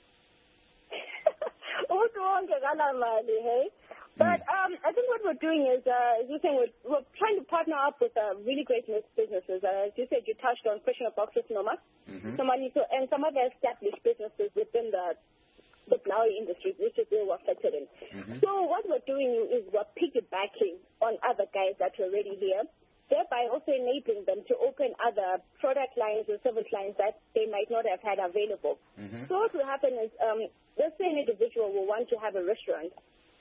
Umuntu wonke kalamali, hey? But um, I think what we're doing is, uh, as you saying, we're, we're trying to partner up with uh, really great businesses. Uh, as you said, you touched on Freshener Boxes, Noma, Mhm. somebody, so, and some other established businesses within the the flower industry, which is where we're affected in. Mhm. So what we're doing is we're piggybacking on other guys that are already here, thereby also enabling them to open other product lines and service lines that they might not have had available. Mhm. So what will happen is, um, let's say an individual will want to have a restaurant.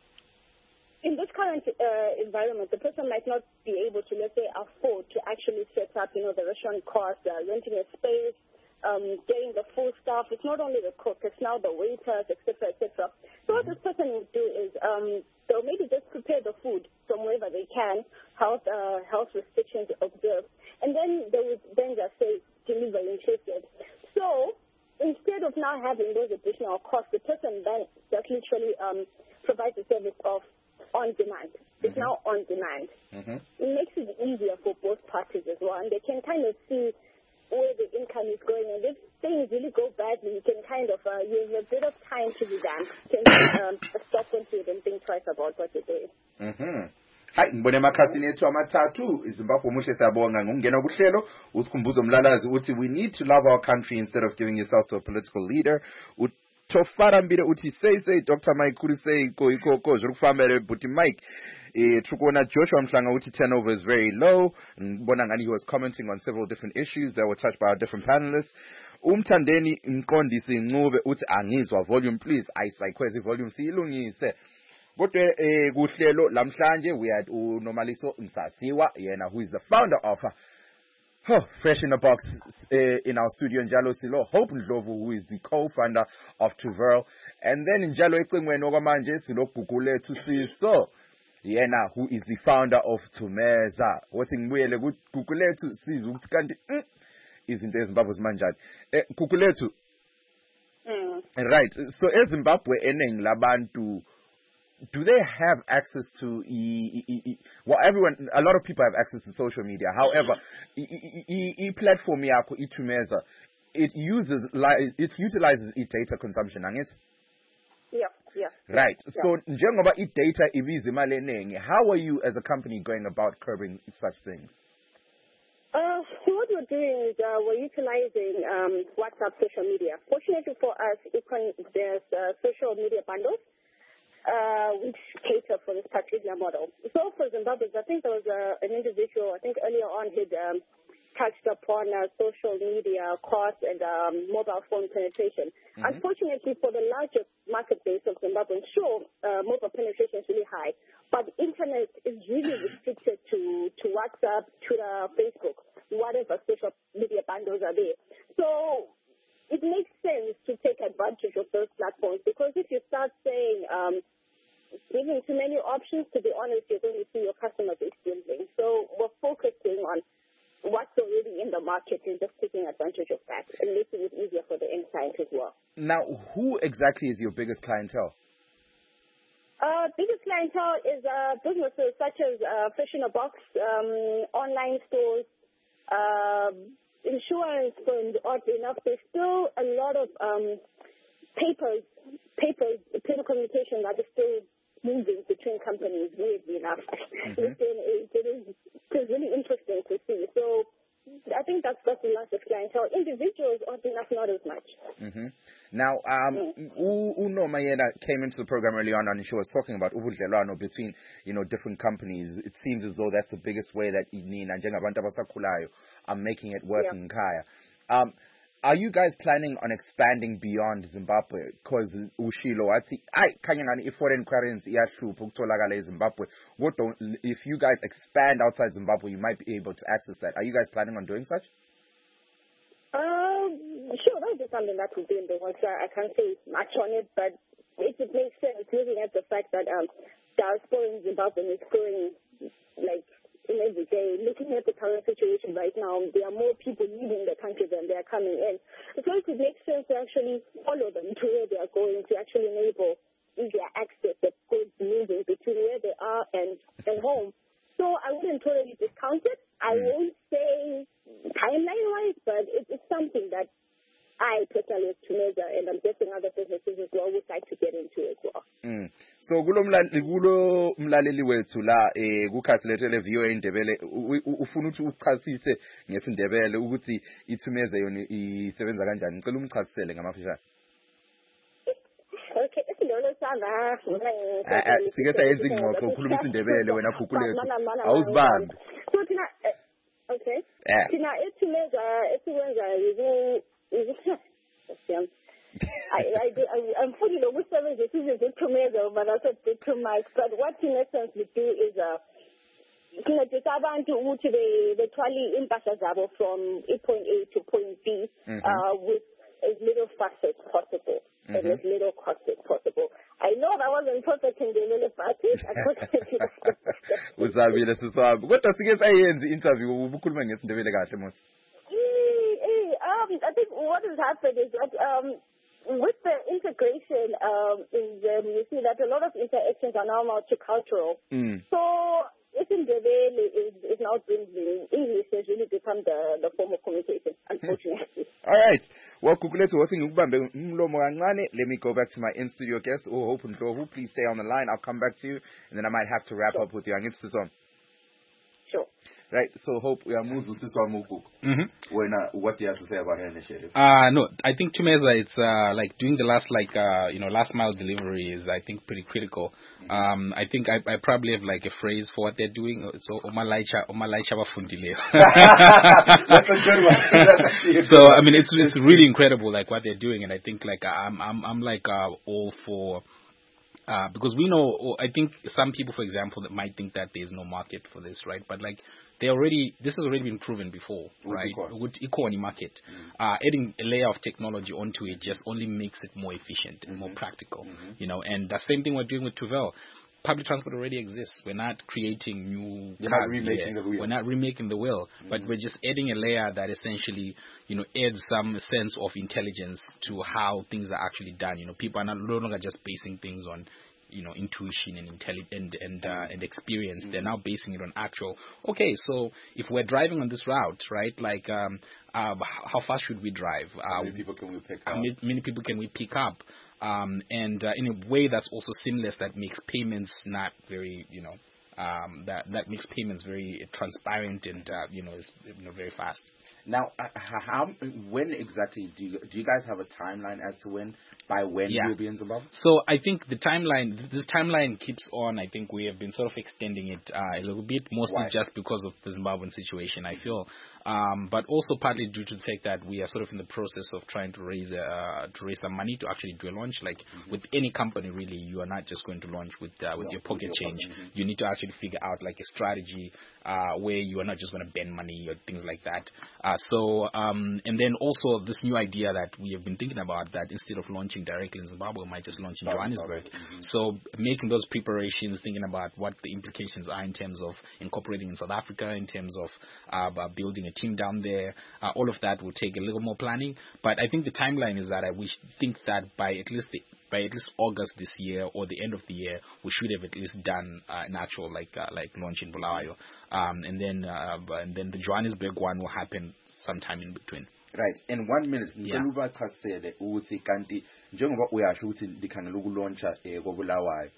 In this current uh, environment, the person might not be able to, let's say, afford to actually set up, you know, the restaurant costs, uh, renting a space, um, getting the full staff. It's not only the cook, it's now the waiters, et cetera, et cetera. So what this person will do is um, they'll maybe just prepare the food from wherever they can, health, uh, health restrictions observed, and then they would then just say deliver inclusive. So instead of now having those additional costs, the person then just literally um, provides the service of on demand. It's Mhm. now on demand. Mhm. It makes it easier for both parties as well, and they can kind of see where the income is going. And if things really go badly, you can kind of uh, you have a bit of time to revamp, can um, stop and see and think twice about what you're doing. Mhm. Hayi ngibone emakhasini ethu amathathu iZimbabwe muhle siyabonga ngokungena kuhlelo usikhumbuzo mlalazi uthi we need to love our country instead of giving yourself to a political leader. Tofara mbire uti say say Doctor Mike kuri say ko iko ko zviri kufambira buti Mike eh tukuona Joshua Mhlanga uti turnover is very low. Ngibona ngani he was commenting on several different issues that were touched by our different panelists. Umthandeni Mqondisi Ncube uthi angizwa volume please ayisayikhweza volume siyilungise. Kodwa eh kuhlelo lamhlanje we had uNomaliso Msasiwa yena who is the founder of Oh, Fresh in the Box uh, in our studio in Njalo Silo, Hope Ndlovu, who is the co-founder of Tuverl, and then in Njalo Ecingweni okwamanje Silo Gugulethu Siso, yena who is the founder of Tumeza. Wathi ngibuyele ku Gugulethu sizwe ukuthi kanti izinto eZimbabwe zimanjani. Eh Gugulethu. Mm. Right. So eZimbabwe eningi labantu, do they have access to e, e, e, well everyone a lot of people have access to social media, however e, e, e, e platform yakho iTumeza it uses it utilizes e data consumption angithi Yeah, yeah. right yeah. So njengoba i data ibiza imali eningi, how are you as a company going about curbing such things? Uh, so what we're doing is uh, we're utilizing um, WhatsApp social media. Fortunately for us, it can, there's uh, social media bundles uh, which cater for this particular model. So for Zimbabwe, I think there was uh, an individual, I think earlier on, who'd um, touched upon uh, social media costs and um, mobile phone penetration. Mm-hmm. Unfortunately, for the larger market base of Zimbabwe, sure, uh, mobile penetration is really high, but internet is really restricted to, to WhatsApp, Twitter, Facebook, whatever social media bundles are there. So it makes sense to take advantage of those platforms, because if you start saying, um, giving too many options, to be honest, you're going to see your customers experiencing. So we're focusing on what's already in the market and just taking advantage of that and making it easier for the end client as well. Now, who exactly is your biggest clientele? Uh, biggest clientele is uh, businesses such as uh, Fresh in a Box, um, online stores, uh, insurance firms. Oddly enough, there's still a lot of um, papers, papers, paper communication that is still moving between companies, weirdly enough. Mm-hmm. It, it, it, is, it is really interesting to see. So I think that's that's the largest clientele. Individuals, oddly enough, not as much. Mm-hmm. Now, um, mm. Unoma Yena came into the program early on, and she was talking about ubudlelwano between, you know, different companies. It seems as though that's the biggest way that Nina and Njengabantu abasakhulayo are making it work yeah. in Kaya. Um, Are you guys planning on expanding beyond Zimbabwe? Because Ushilo, ati, I kanyangani if foreign currency iyahlupa ukutholakala eZimbabwe. What don't if you guys expand outside Zimbabwe, you might be able to access that. Are you guys planning on doing such? Um, sure, that would be something that would be in the works. I, I can't say much on it, but it, it makes sense looking at the fact that um, diaspora in Zimbabwe is growing like in every day. Looking at the current situation right now, there are more people leaving the country than they are coming in. So it would make sense to actually follow them to where they are going, to actually enable easier access of goods moving between where they are and, and home. So I wouldn't totally discount it. I won't say timeline-wise, but it, it's something that I personally measure, and I'm guessing other businesses as well would like to get into as well. Mm. So kulo kulo mlaleli wethu la eh kukhathi lethu le V O A indebele ufuna ukuthi uchasise ngesindebele ukuthi ithumeze yona isebenza kanjani. Ngicela umchasisele ngamafishane. Okay, isindebele sanga sike sayenza ingxoxo ukhuluma isindebele wena phukhu lethu awuzibambi. So thina okay. Thina ethumeza esikwenza yiku I, I, I, I'm fully know which seven is tomato, but that's a bit too much. But what in essence we do is uh, the the trolley impasses from A point A to point B mm-hmm. uh, with as little fuss as possible mm-hmm. and as little cost as possible. I know that wasn't perfect in the middle party. I couldn't. Uzabile siswabo. Kodwa sike sayenza interview ubukhuluma ngesindebele kahle mos. Um, I think what has happened is that um, with the integration um, in them, you see that a lot of interactions are now multicultural. Mm. So Isindebele is, is now bringing English has really become the, the form of communication, unfortunately. All right. Well, Kukulethu, let me go back to my in-studio guest. Oh, Hope Ndlovu, please stay on the line. I'll come back to you, and then I might have to wrap sure. up with you. Sure. Right, so Hope we are Muzu Siswamuku. When what do you have to say about her initiative? Uh no, I think Tumeza it's uh like doing the last like uh you know last mile delivery is I think pretty critical. Mm-hmm. Um I think I, I probably have like a phrase for what they're doing. So Omalaicha Omalaicha bafundile. That's a good one. That's so I mean it's it's really incredible like what they're doing, and I think like I'm I'm I'm like uh, all for. Uh, because we know, I think some people, for example, that might think that there's no market for this, right? But like, they already, this has already been proven before, with right? Equal. With equal market, mm-hmm. uh, adding a layer of technology onto it just only makes it more efficient and mm-hmm. more practical, mm-hmm. you know. And the same thing we're doing with Tuvel. Public transport already exists. We're not creating new You're cars not remaking here. the wheel. We're not remaking the wheel, mm-hmm. but we're just adding a layer that essentially, you know, adds some sense of intelligence to how things are actually done. You know, people are not no longer just basing things on, you know, intuition and intelligence and and, uh, and experience. Mm-hmm. They're now basing it on actual. Okay, so if we're driving on this route, right? Like, um, uh, how fast should we drive? Uh, how many people can we pick up? How many, many people can we pick up? Um, and uh, in a way that's also seamless, that makes payments not very, you know, um, that that makes payments very transparent and uh, you know, is you know very fast. Now, uh, how when exactly do you do you guys have a timeline as to when by when yeah. you'll be in Zimbabwe? So I think the timeline, this timeline keeps on. I think we have been sort of extending it uh, a little bit, mostly Why? just because of the Zimbabwean situation. I feel, um, but also partly due to the fact that we are sort of in the process of trying to raise uh, to raise some money to actually do a launch. Like mm-hmm. with any company, really, you are not just going to launch with uh, with no, your pocket with your change. Pocket, mm-hmm. You need to actually figure out like a strategy uh, where you are not just going to bend money or things like that. Uh, so um, and then also this new idea that we have been thinking about, that instead of launching directly in Zimbabwe, we might just launch in Johannesburg. Mm-hmm. So making those preparations, thinking about what the implications are in terms of incorporating in South Africa, in terms of uh, building a team down there, uh, all of that will take a little more planning. But I think the timeline is that I wish think that by at least the, by at least August this year or the end of the year, we should have at least done uh, an actual like uh, like launch in Bulawayo, um, and then uh, and then the Johannesburg one will happen sometime in between. Right. In one minute, yeah. Ngeluba chasele ukuthi kanti njengoba uyasho ukuthi likhangela ukulauncha eh koBulawayo.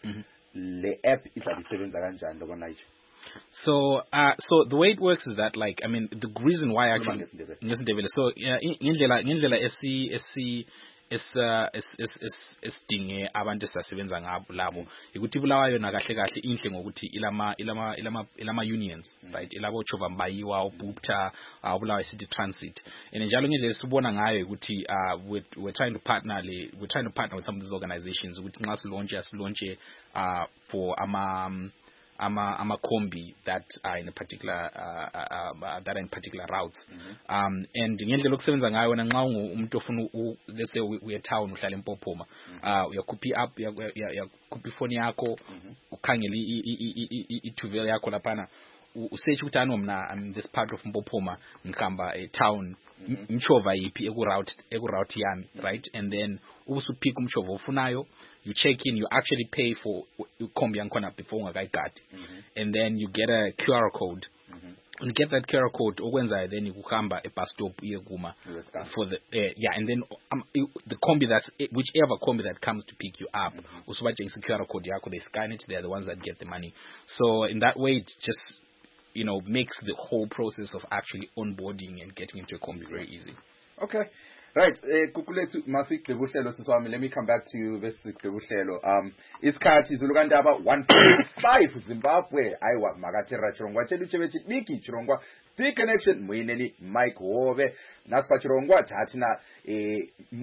le app izabe isebenza kanjani lokho nje? So, uh, so the way it works is that, like, I mean, the reason why actually, so ngendlela ngendlela esi esi es es es es esidinge abantu esasebenza ngabo labo ukuthi Bulawayo na kahle kahle inhle ngokuthi ilama ilama ilama ilama unions, right? Ilabo chova mbayiwa ubupta Bulawayo City Transit, and njalo ngendlela esibona ngayo ukuthi uh we're, we're trying to partner le, we're trying to partner with some of these organizations ukuthi nxa launch as launch uh for ama um, ama ama combi that are in a particular uh, uh, uh, that are in particular routes. Mm-hmm. um and ngendlela okusebenza ngayo na nxa umuntu ofuna let's say we are town uhlala eMpophoma, uh uyakhuphi up uyakhuphi phone yakho ukhangela i-tuvel yakho lapana usearch ukuthi anomna I'm this part of Mpophoma ngihamba a town mchova yipi eku route eku route yami, right? And then ubusupick umchova ofunayo, you check in, you actually pay for combi yankhona before ungakayigadi, and then you get a Q R code. Mm-hmm. When you get that Q R code, okwenza then ukuhamba a bus stop iyekuma for the uh, yeah, and then um, the combi that's whichever combi that comes to pick you up, usubatshengisa Q R code yakho, they scan it, they're the ones that get the money. So in that way, it just, you know, makes the whole process of actually onboarding and getting into a combi very easy. Okay. Right, eh kukulethu masigqiba uhlelo siswami. Let me come back to you besigqiba uhlelo. Um isikhathi Zulukandaba one point five Zimbabwe aiwa makatera chirongwa chedu chebechi biki chirongwa the connection muineni Mike Hove naspa chirongwa tatina eh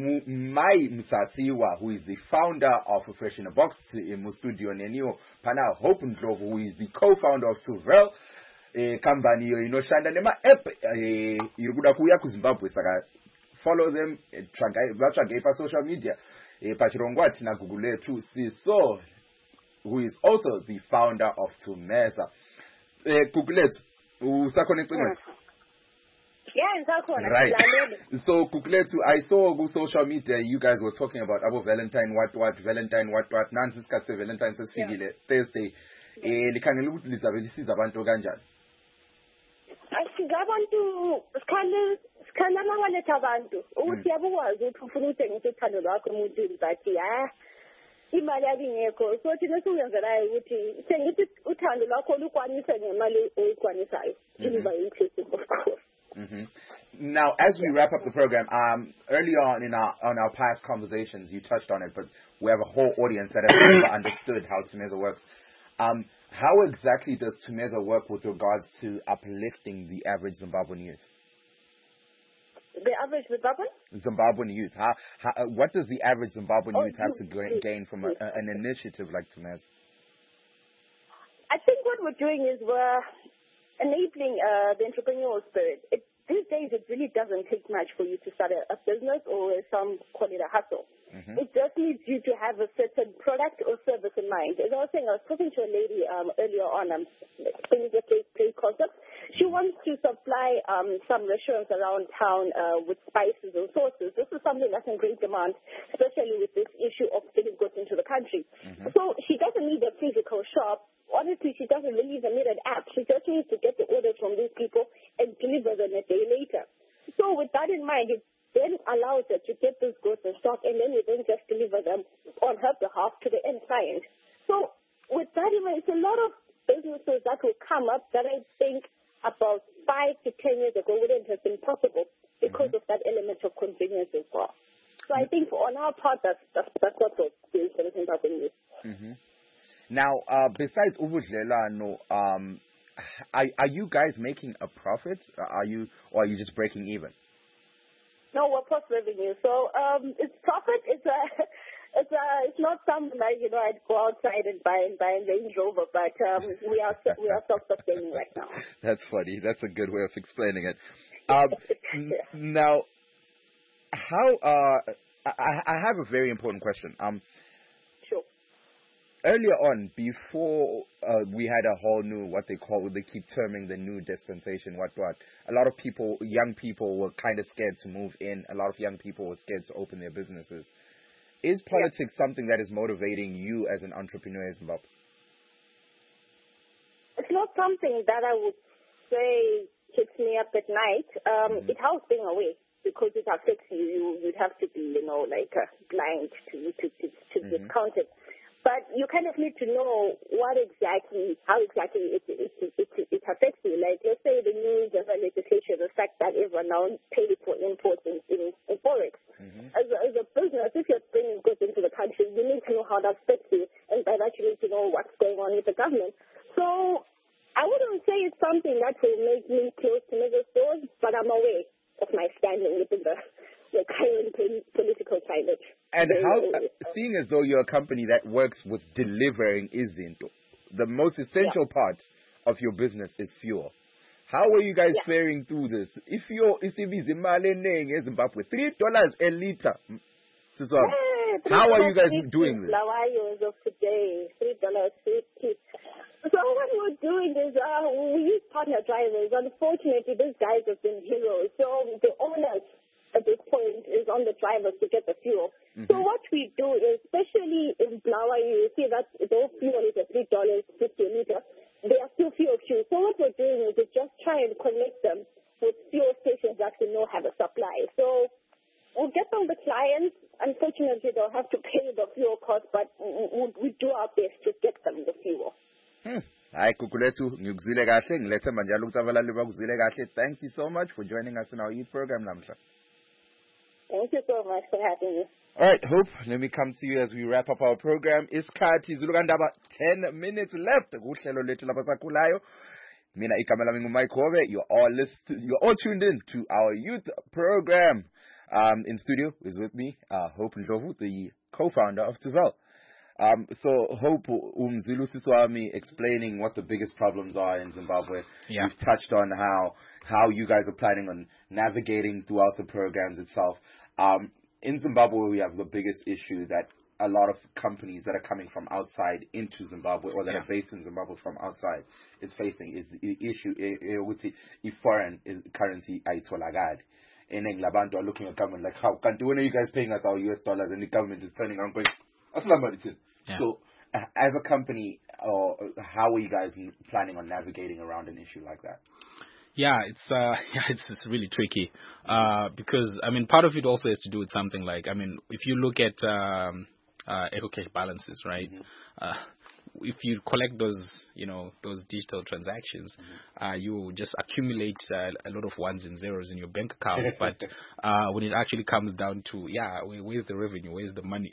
Mai Musasiwa, who is the founder of Fresh in a Box in studio nenio pana Hope Ndlovu, who is the co-founder of Tuvel eh company yo inoshanda nema app eh irikuda kuya ku Zimbabwe saka follow them, try social media. Pachirongwati na Google to Siso, who is also the founder of Tumeza. Google usaconnecting. Yeah, right. So Google I saw on social media you guys were talking about Abo Valentine what what Valentine what what Nancy's got Valentine says Figile Thursday. Eh likhangela ukuthi lizabe lisiza abantu kanjani? Asizabantu sikhale sikhale amaletha abantu ukuthi yabukwazi ukuthi ufuna uthengisa uthando lwakho emuntwini bathi ha imali yakingekho, so thina siyenzelayo ukuthi sengithi uthando lwakho lukwanise ngemali oyikwanisayo iba inclusive of course. Mm-hmm. Now, as we wrap up the program, um, earlier on in our on our past conversations, you touched on it, but we have a whole audience that has never understood how Tumeza works. Um, how exactly does Tumeza work with regards to uplifting the average Zimbabwean youth? The average Zimbabwean? Zimbabwean youth. How, how, what does the average Zimbabwean oh, youth have to gain, gain from a, an initiative like Tumeza? I think what we're doing is we're enabling uh, the entrepreneurial spirit. It, these days, it really doesn't take much for you to start a, a business, or some call it a hustle. Mm-hmm. It just needs you to have a certain product or service in mind. As I was saying, I was talking to a lady um, earlier on, um, explaining the play, play concept. She wants to supply um, some restaurants around town uh, with spices and sauces. This is something that's in great demand, especially with this issue of getting goods into the country. Mm-hmm. So she doesn't need a physical shop. Honestly, she doesn't really even need an app. She just needs to get the orders from these people and deliver them a day later. So with that in mind, it then allows her to get those goods in stock, and then we then just deliver them on her behalf to the end client. So with that in mind, it's a lot of businesses that will come up that I think about five to ten years ago wouldn't have been possible because mm-hmm. of that element of convenience as well. So I think on our part, that's, that's, that's what we're doing for the Zimbabwean youth. Mm-hmm. Now, uh, besides Ubudlelano, um, are, are you guys making a profit? Are you, or are you just breaking even? No, we're post revenue. So um, it's profit. It's a, it's a, it's not something like, you know, I'd go outside and buy and buy a Range Rover, but um, we are we are self-sustaining right now. That's funny. That's a good way of explaining it. Um, yeah. n- now, how? Uh, I, I have a very important question. Um. Sure. Earlier on, before uh, we had a whole new, what they call, they keep terming the new dispensation, what, what. A lot of people, young people were kind of scared to move in. A lot of young people were scared to open their businesses. Is politics yeah. something that is motivating you as an entrepreneur in Zimbabwe? It's not something that I would say keeps me up at night. Um, mm-hmm. It helps being away because it affects you. you. You'd have to be, you know, like uh, blind to, to, to, to mm-hmm. discount it. But you kind of need to know what exactly, how exactly it, it, it, it, it affects you. Like, let's say the news and the legislation, the fact that everyone now pays for imports in, in, in Forex. Mm-hmm. As, a, as a business, if you're bringing goods into the country, you need to know how that affects you. And by that, you need to know what's going on with the government. So I wouldn't say it's something that will make me close to mega stores, but I'm aware of my standing within the, the current political climate. And how, uh, seeing as though you're a company that works with delivering izinto, the most essential yeah. part of your business is fuel. How are you guys yeah. faring through this? If you're in Zimbabwe, three dollars a liter. So, yeah, how are you guys doing this? As of today, three dollars fifty. So what we're doing is uh, we use partner drivers. Unfortunately, these guys have been heroes. So the owners at this point is on the drivers to get the fuel. Mm-hmm. So what we do is, especially in Blawa, you see that the fuel is at three dollars fifty a liter. They are still fuel queues. So what we're doing is to just try and connect them with fuel stations that we know have a supply. So we'll get them the clients. Unfortunately, they'll have to pay the fuel cost, but we, we do our best to get them the fuel. Hmm. Hayi kukulethu ngikuzwile kahle ngilethemba njalo ukuthi abalali bakuzwile kahle. Thank you so much for joining us in our youth program namhla. Thank you so much for having me. All right, Hope, let me come to you as we wrap up our program. Isikhathi Zulukandaba, ten minutes left. Kuhlelo lethu lapha sakhulayo. Mina igama lami nguMike Hove. You're all listened, you're all tuned in to our youth program. Um, in studio is with me, uh, Hope Ndlovu, the co-founder of Tuvel. Um, so Hope Umzulu Siswami explaining what the biggest problems are in Zimbabwe. Yeah. We've touched on how how you guys are planning on navigating throughout the programs itself. Um, in Zimbabwe, we have the biggest issue that a lot of companies that are coming from outside into Zimbabwe or that yeah. are based in Zimbabwe from outside is facing is the issue. If foreign is currency aitolagad. And then Labanto are looking at government like, how can't when are you guys paying us our U S dollars and the government is turning around going, yeah. So, uh, as a company, or uh, how are you guys n- planning on navigating around an issue like that? Yeah, it's uh, yeah, it's it's really tricky uh, because I mean, part of it also has to do with something like I mean, if you look at um, uh, EcoCash balances, right? Mm-hmm. Uh, if you collect those, you know, those digital transactions, mm-hmm. uh, you just accumulate uh, a lot of ones and zeros in your bank account. But uh, when it actually comes down to, yeah, where, where's the revenue? Where's the money?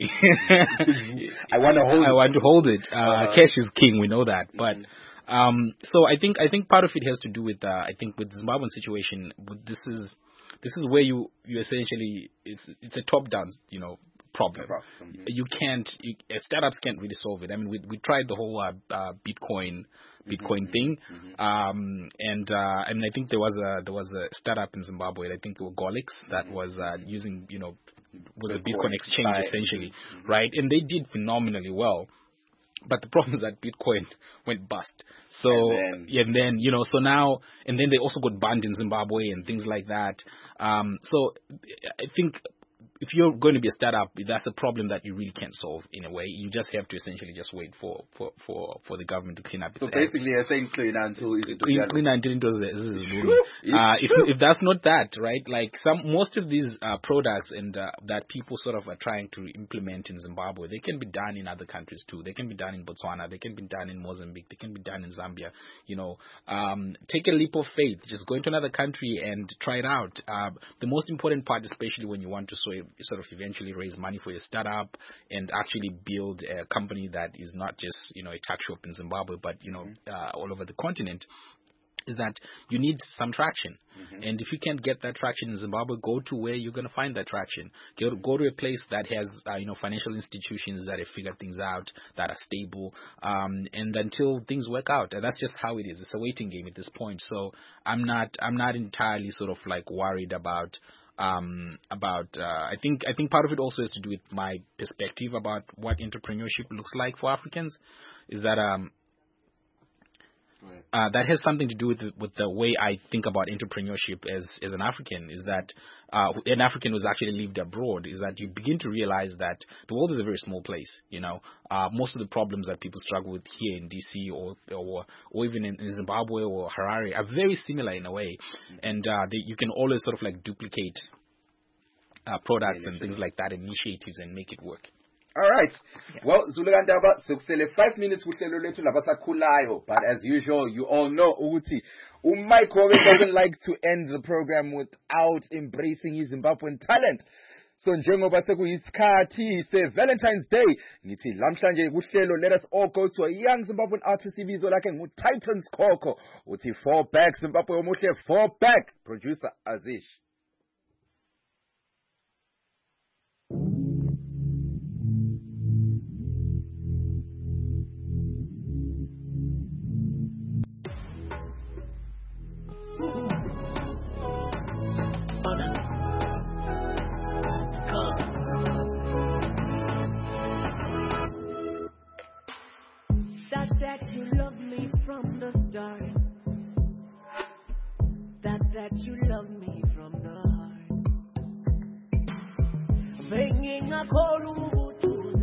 I want to hold I it. want to hold it. Uh, uh, cash is king. We know that. But mm-hmm. um, so I think I think part of it has to do with uh, I think with the Zimbabwean situation. This is this is where you you essentially it's it's a top down, you know. Problem. Mm-hmm. You can't. You, uh, startups can't really solve it. I mean, we we tried the whole uh, uh, Bitcoin Bitcoin mm-hmm. thing, mm-hmm. um, and uh, I mean, I think there was a there was a startup in Zimbabwe. I think they were Golix that mm-hmm. was uh, using you know was Bitcoin. a Bitcoin exchange Bye. essentially, mm-hmm. right? And they did phenomenally well. But the problem is that Bitcoin went bust. So and then, and then you know, so now and then they also got banned in Zimbabwe and things like that. Um, so I think. If you're going to be a startup, that's a problem that you really can't solve in a way. You just have to essentially just wait for, for, for, for the government to clean up. So basically, I think clean until it clean, clean until it was uh, if if that's not that, right? Like some most of these uh, products and uh, that people sort of are trying to implement in Zimbabwe, they can be done in other countries too. They can be done in Botswana. They can be done in Mozambique. They can be done in Zambia. You know, um, take a leap of faith. Just go into another country and try it out. Uh, the most important part, especially when you want to sort of sort of eventually raise money for your startup and actually build a company that is not just, you know, a tax shop in Zimbabwe, but, you know, uh, all over the continent, is that you need some traction. Mm-hmm. And if you can't get that traction in Zimbabwe, go to where you're going to find that traction. Go to, go to a place that has, uh, you know, financial institutions that have figured things out, that are stable, um, and until things work out. And that's just how it is. It's a waiting game at this point. So I'm not, I'm not entirely sort of like worried about Um, about, uh, I think, I think part of it also has to do with my perspective about what entrepreneurship looks like for Africans, is that, um, uh, that has something to do with the, with the way I think about entrepreneurship as, as an African, is that, uh, an African who's actually lived abroad, is that you begin to realize that the world is a very small place, you know, uh, most of the problems that people struggle with here in D C or, or, or even in, in Zimbabwe or Harare are very similar in a way. Mm-hmm. And, uh, they, you can always sort of like duplicate, uh, products and things like that, initiatives, and make it work. All right. Yeah. Well, Zulugandaba, sekusele five minutes kuhlelo lethu labasakhulayo. But as usual, you all know Uguti. Mike always doesn't like to end the program without embracing his Zimbabwean talent. So njengoba sekuyisikhathi se Valentine's Day, ngithi lamhlanje kuhlelo, let us all go to a young Zimbabwean artist ibizo lakhe nguTitans Khokho. Uthi four back Zimbabwe omuhle, four back. Producer Azish. That you love me from the start. That that you love me from the heart. Bringing a call to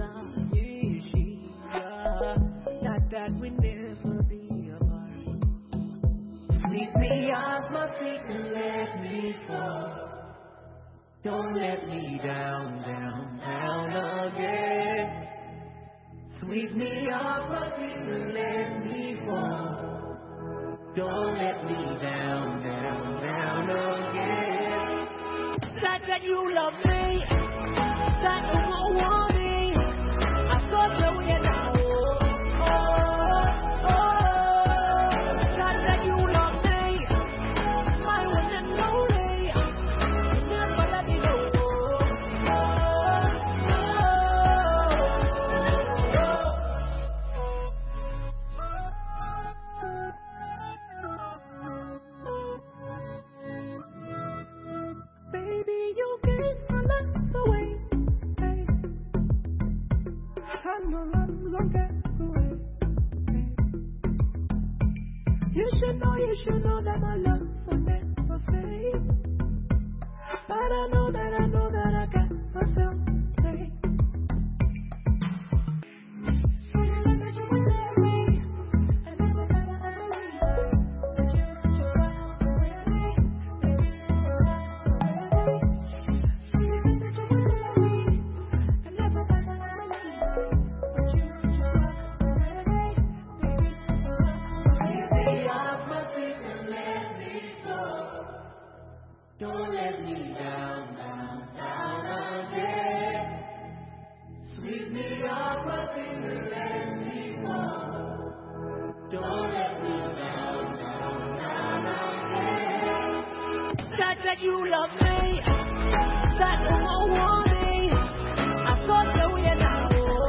that that we never be apart. Sweep me off my feet and let me fall. Don't let me down, down, down again. Sweep me off my feet and let me fall. Don't let me down, down, down again. That that you love me, that you won't want me. I thought you were now. Oh, oh, oh. That that you love me, my one and only. Never let me go. You should know, you should know that my love will never fade. But I know that, I know that I got myself made. So you know that you will let me. I never got to leave. But you just run away with me. Baby, you run away. So you know that you will let me. I never got to leave. But you just run away with me. Baby, you run away. Off my feet and let me go. Don't let me down, down, down again. Sweep me off my feet and let me go. Don't let me down, down, down again. That that you love me, that you won't want me. I thought that we had now.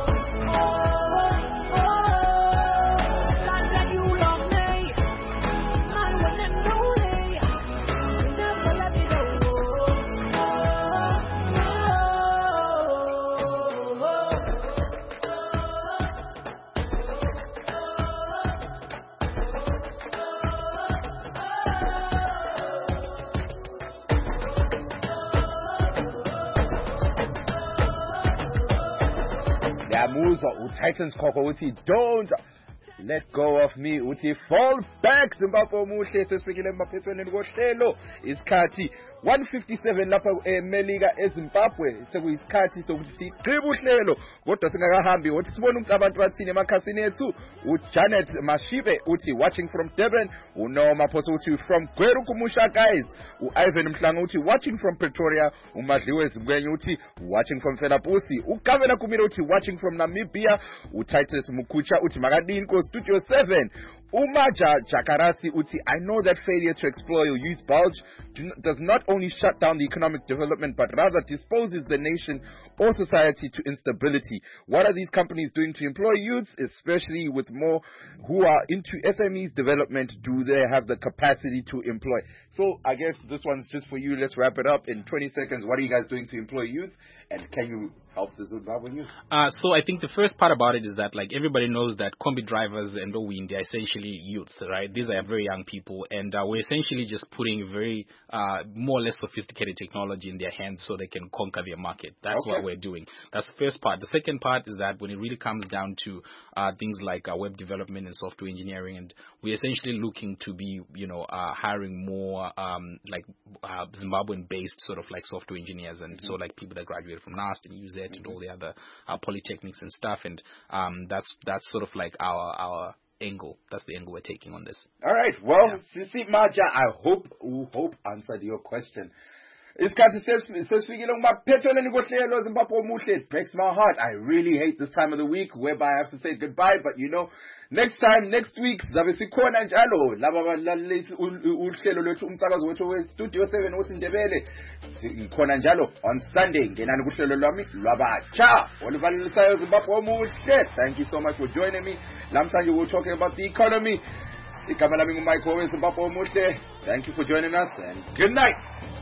Yamuzwa uTitans Khokho uthi don't let go of me, uthi fall back Zimbabwe omuhle. Sesifikile emaphethweni kohlelo isikhathi one fifty-seven lapha eMelika eZimbabwe. Sekuyisikhathi sokuthi sigqibe uhlelo kodwa singakahambi wothi sibone ukuthi abantu bathini emakhasini ethu. uJanet Mashibe uthi watching from Durban. uNoma Phoso uthi from Gweru Kumusha guys. uIvan Mhlanga uthi watching from Pretoria. uMadliwe Zingwenye uthi watching from Felapusi. uGavana Kumira uthi watching from Namibia. uTitus Mukucha uthi makadini ko Studio seven. Umaja Jakarasi uti, I know that failure to explore your youth bulge do, does not only shut down the economic development, but rather disposes the nation or society to instability. What are these companies doing to employ youths, especially with more who are into S M Es development? Do they have the capacity to employ? So I guess this one's just for you. Let's wrap it up in twenty seconds. What are you guys doing to employ youth? And can you help the Zimbabwean youth? Uh, so I think the first part about it is that, like, everybody knows that combi drivers and Owindi are essentially essentially youth, right? These are very young people, and uh, we're essentially just putting very uh, more or less sophisticated technology in their hands so they can conquer their market. That's Okay. what we're doing. That's the first part. The second part is that when it really comes down to uh, things like uh, web development and software engineering, and we're essentially looking to be, you know, uh, hiring more um, like uh, Zimbabwean-based sort of like software engineers, and Mm-hmm. so like people that graduated from NAST and use that mm-hmm. and all the other uh, polytechnics and stuff, and um, that's that's sort of like our our angle. That's the angle we're taking on this. All right. Well, Yeah. Sisi Maja, I hope I hope answered your question. Isikhathi sesifikile ngumaphethelweni kohlelo Zimbabwe Omuhle. It breaks my heart. I really hate this time of the week whereby I have to say goodbye, but you know, next time, next week, zabe sikhona njalo laba balaleli uhlelo lwethu umsakazo wethu we-Studio seven wesindebele. Sikhona njalo on Sunday. Ngenani kuhlelo lwami lwabatsha oluvalelisayo Zimbabwe Omuhle. Thank you so much for joining me. Lamhlanje we're talking about the economy. Igama lami nguMichael weZimbabwe Omuhle. Thank you for joining us and good night.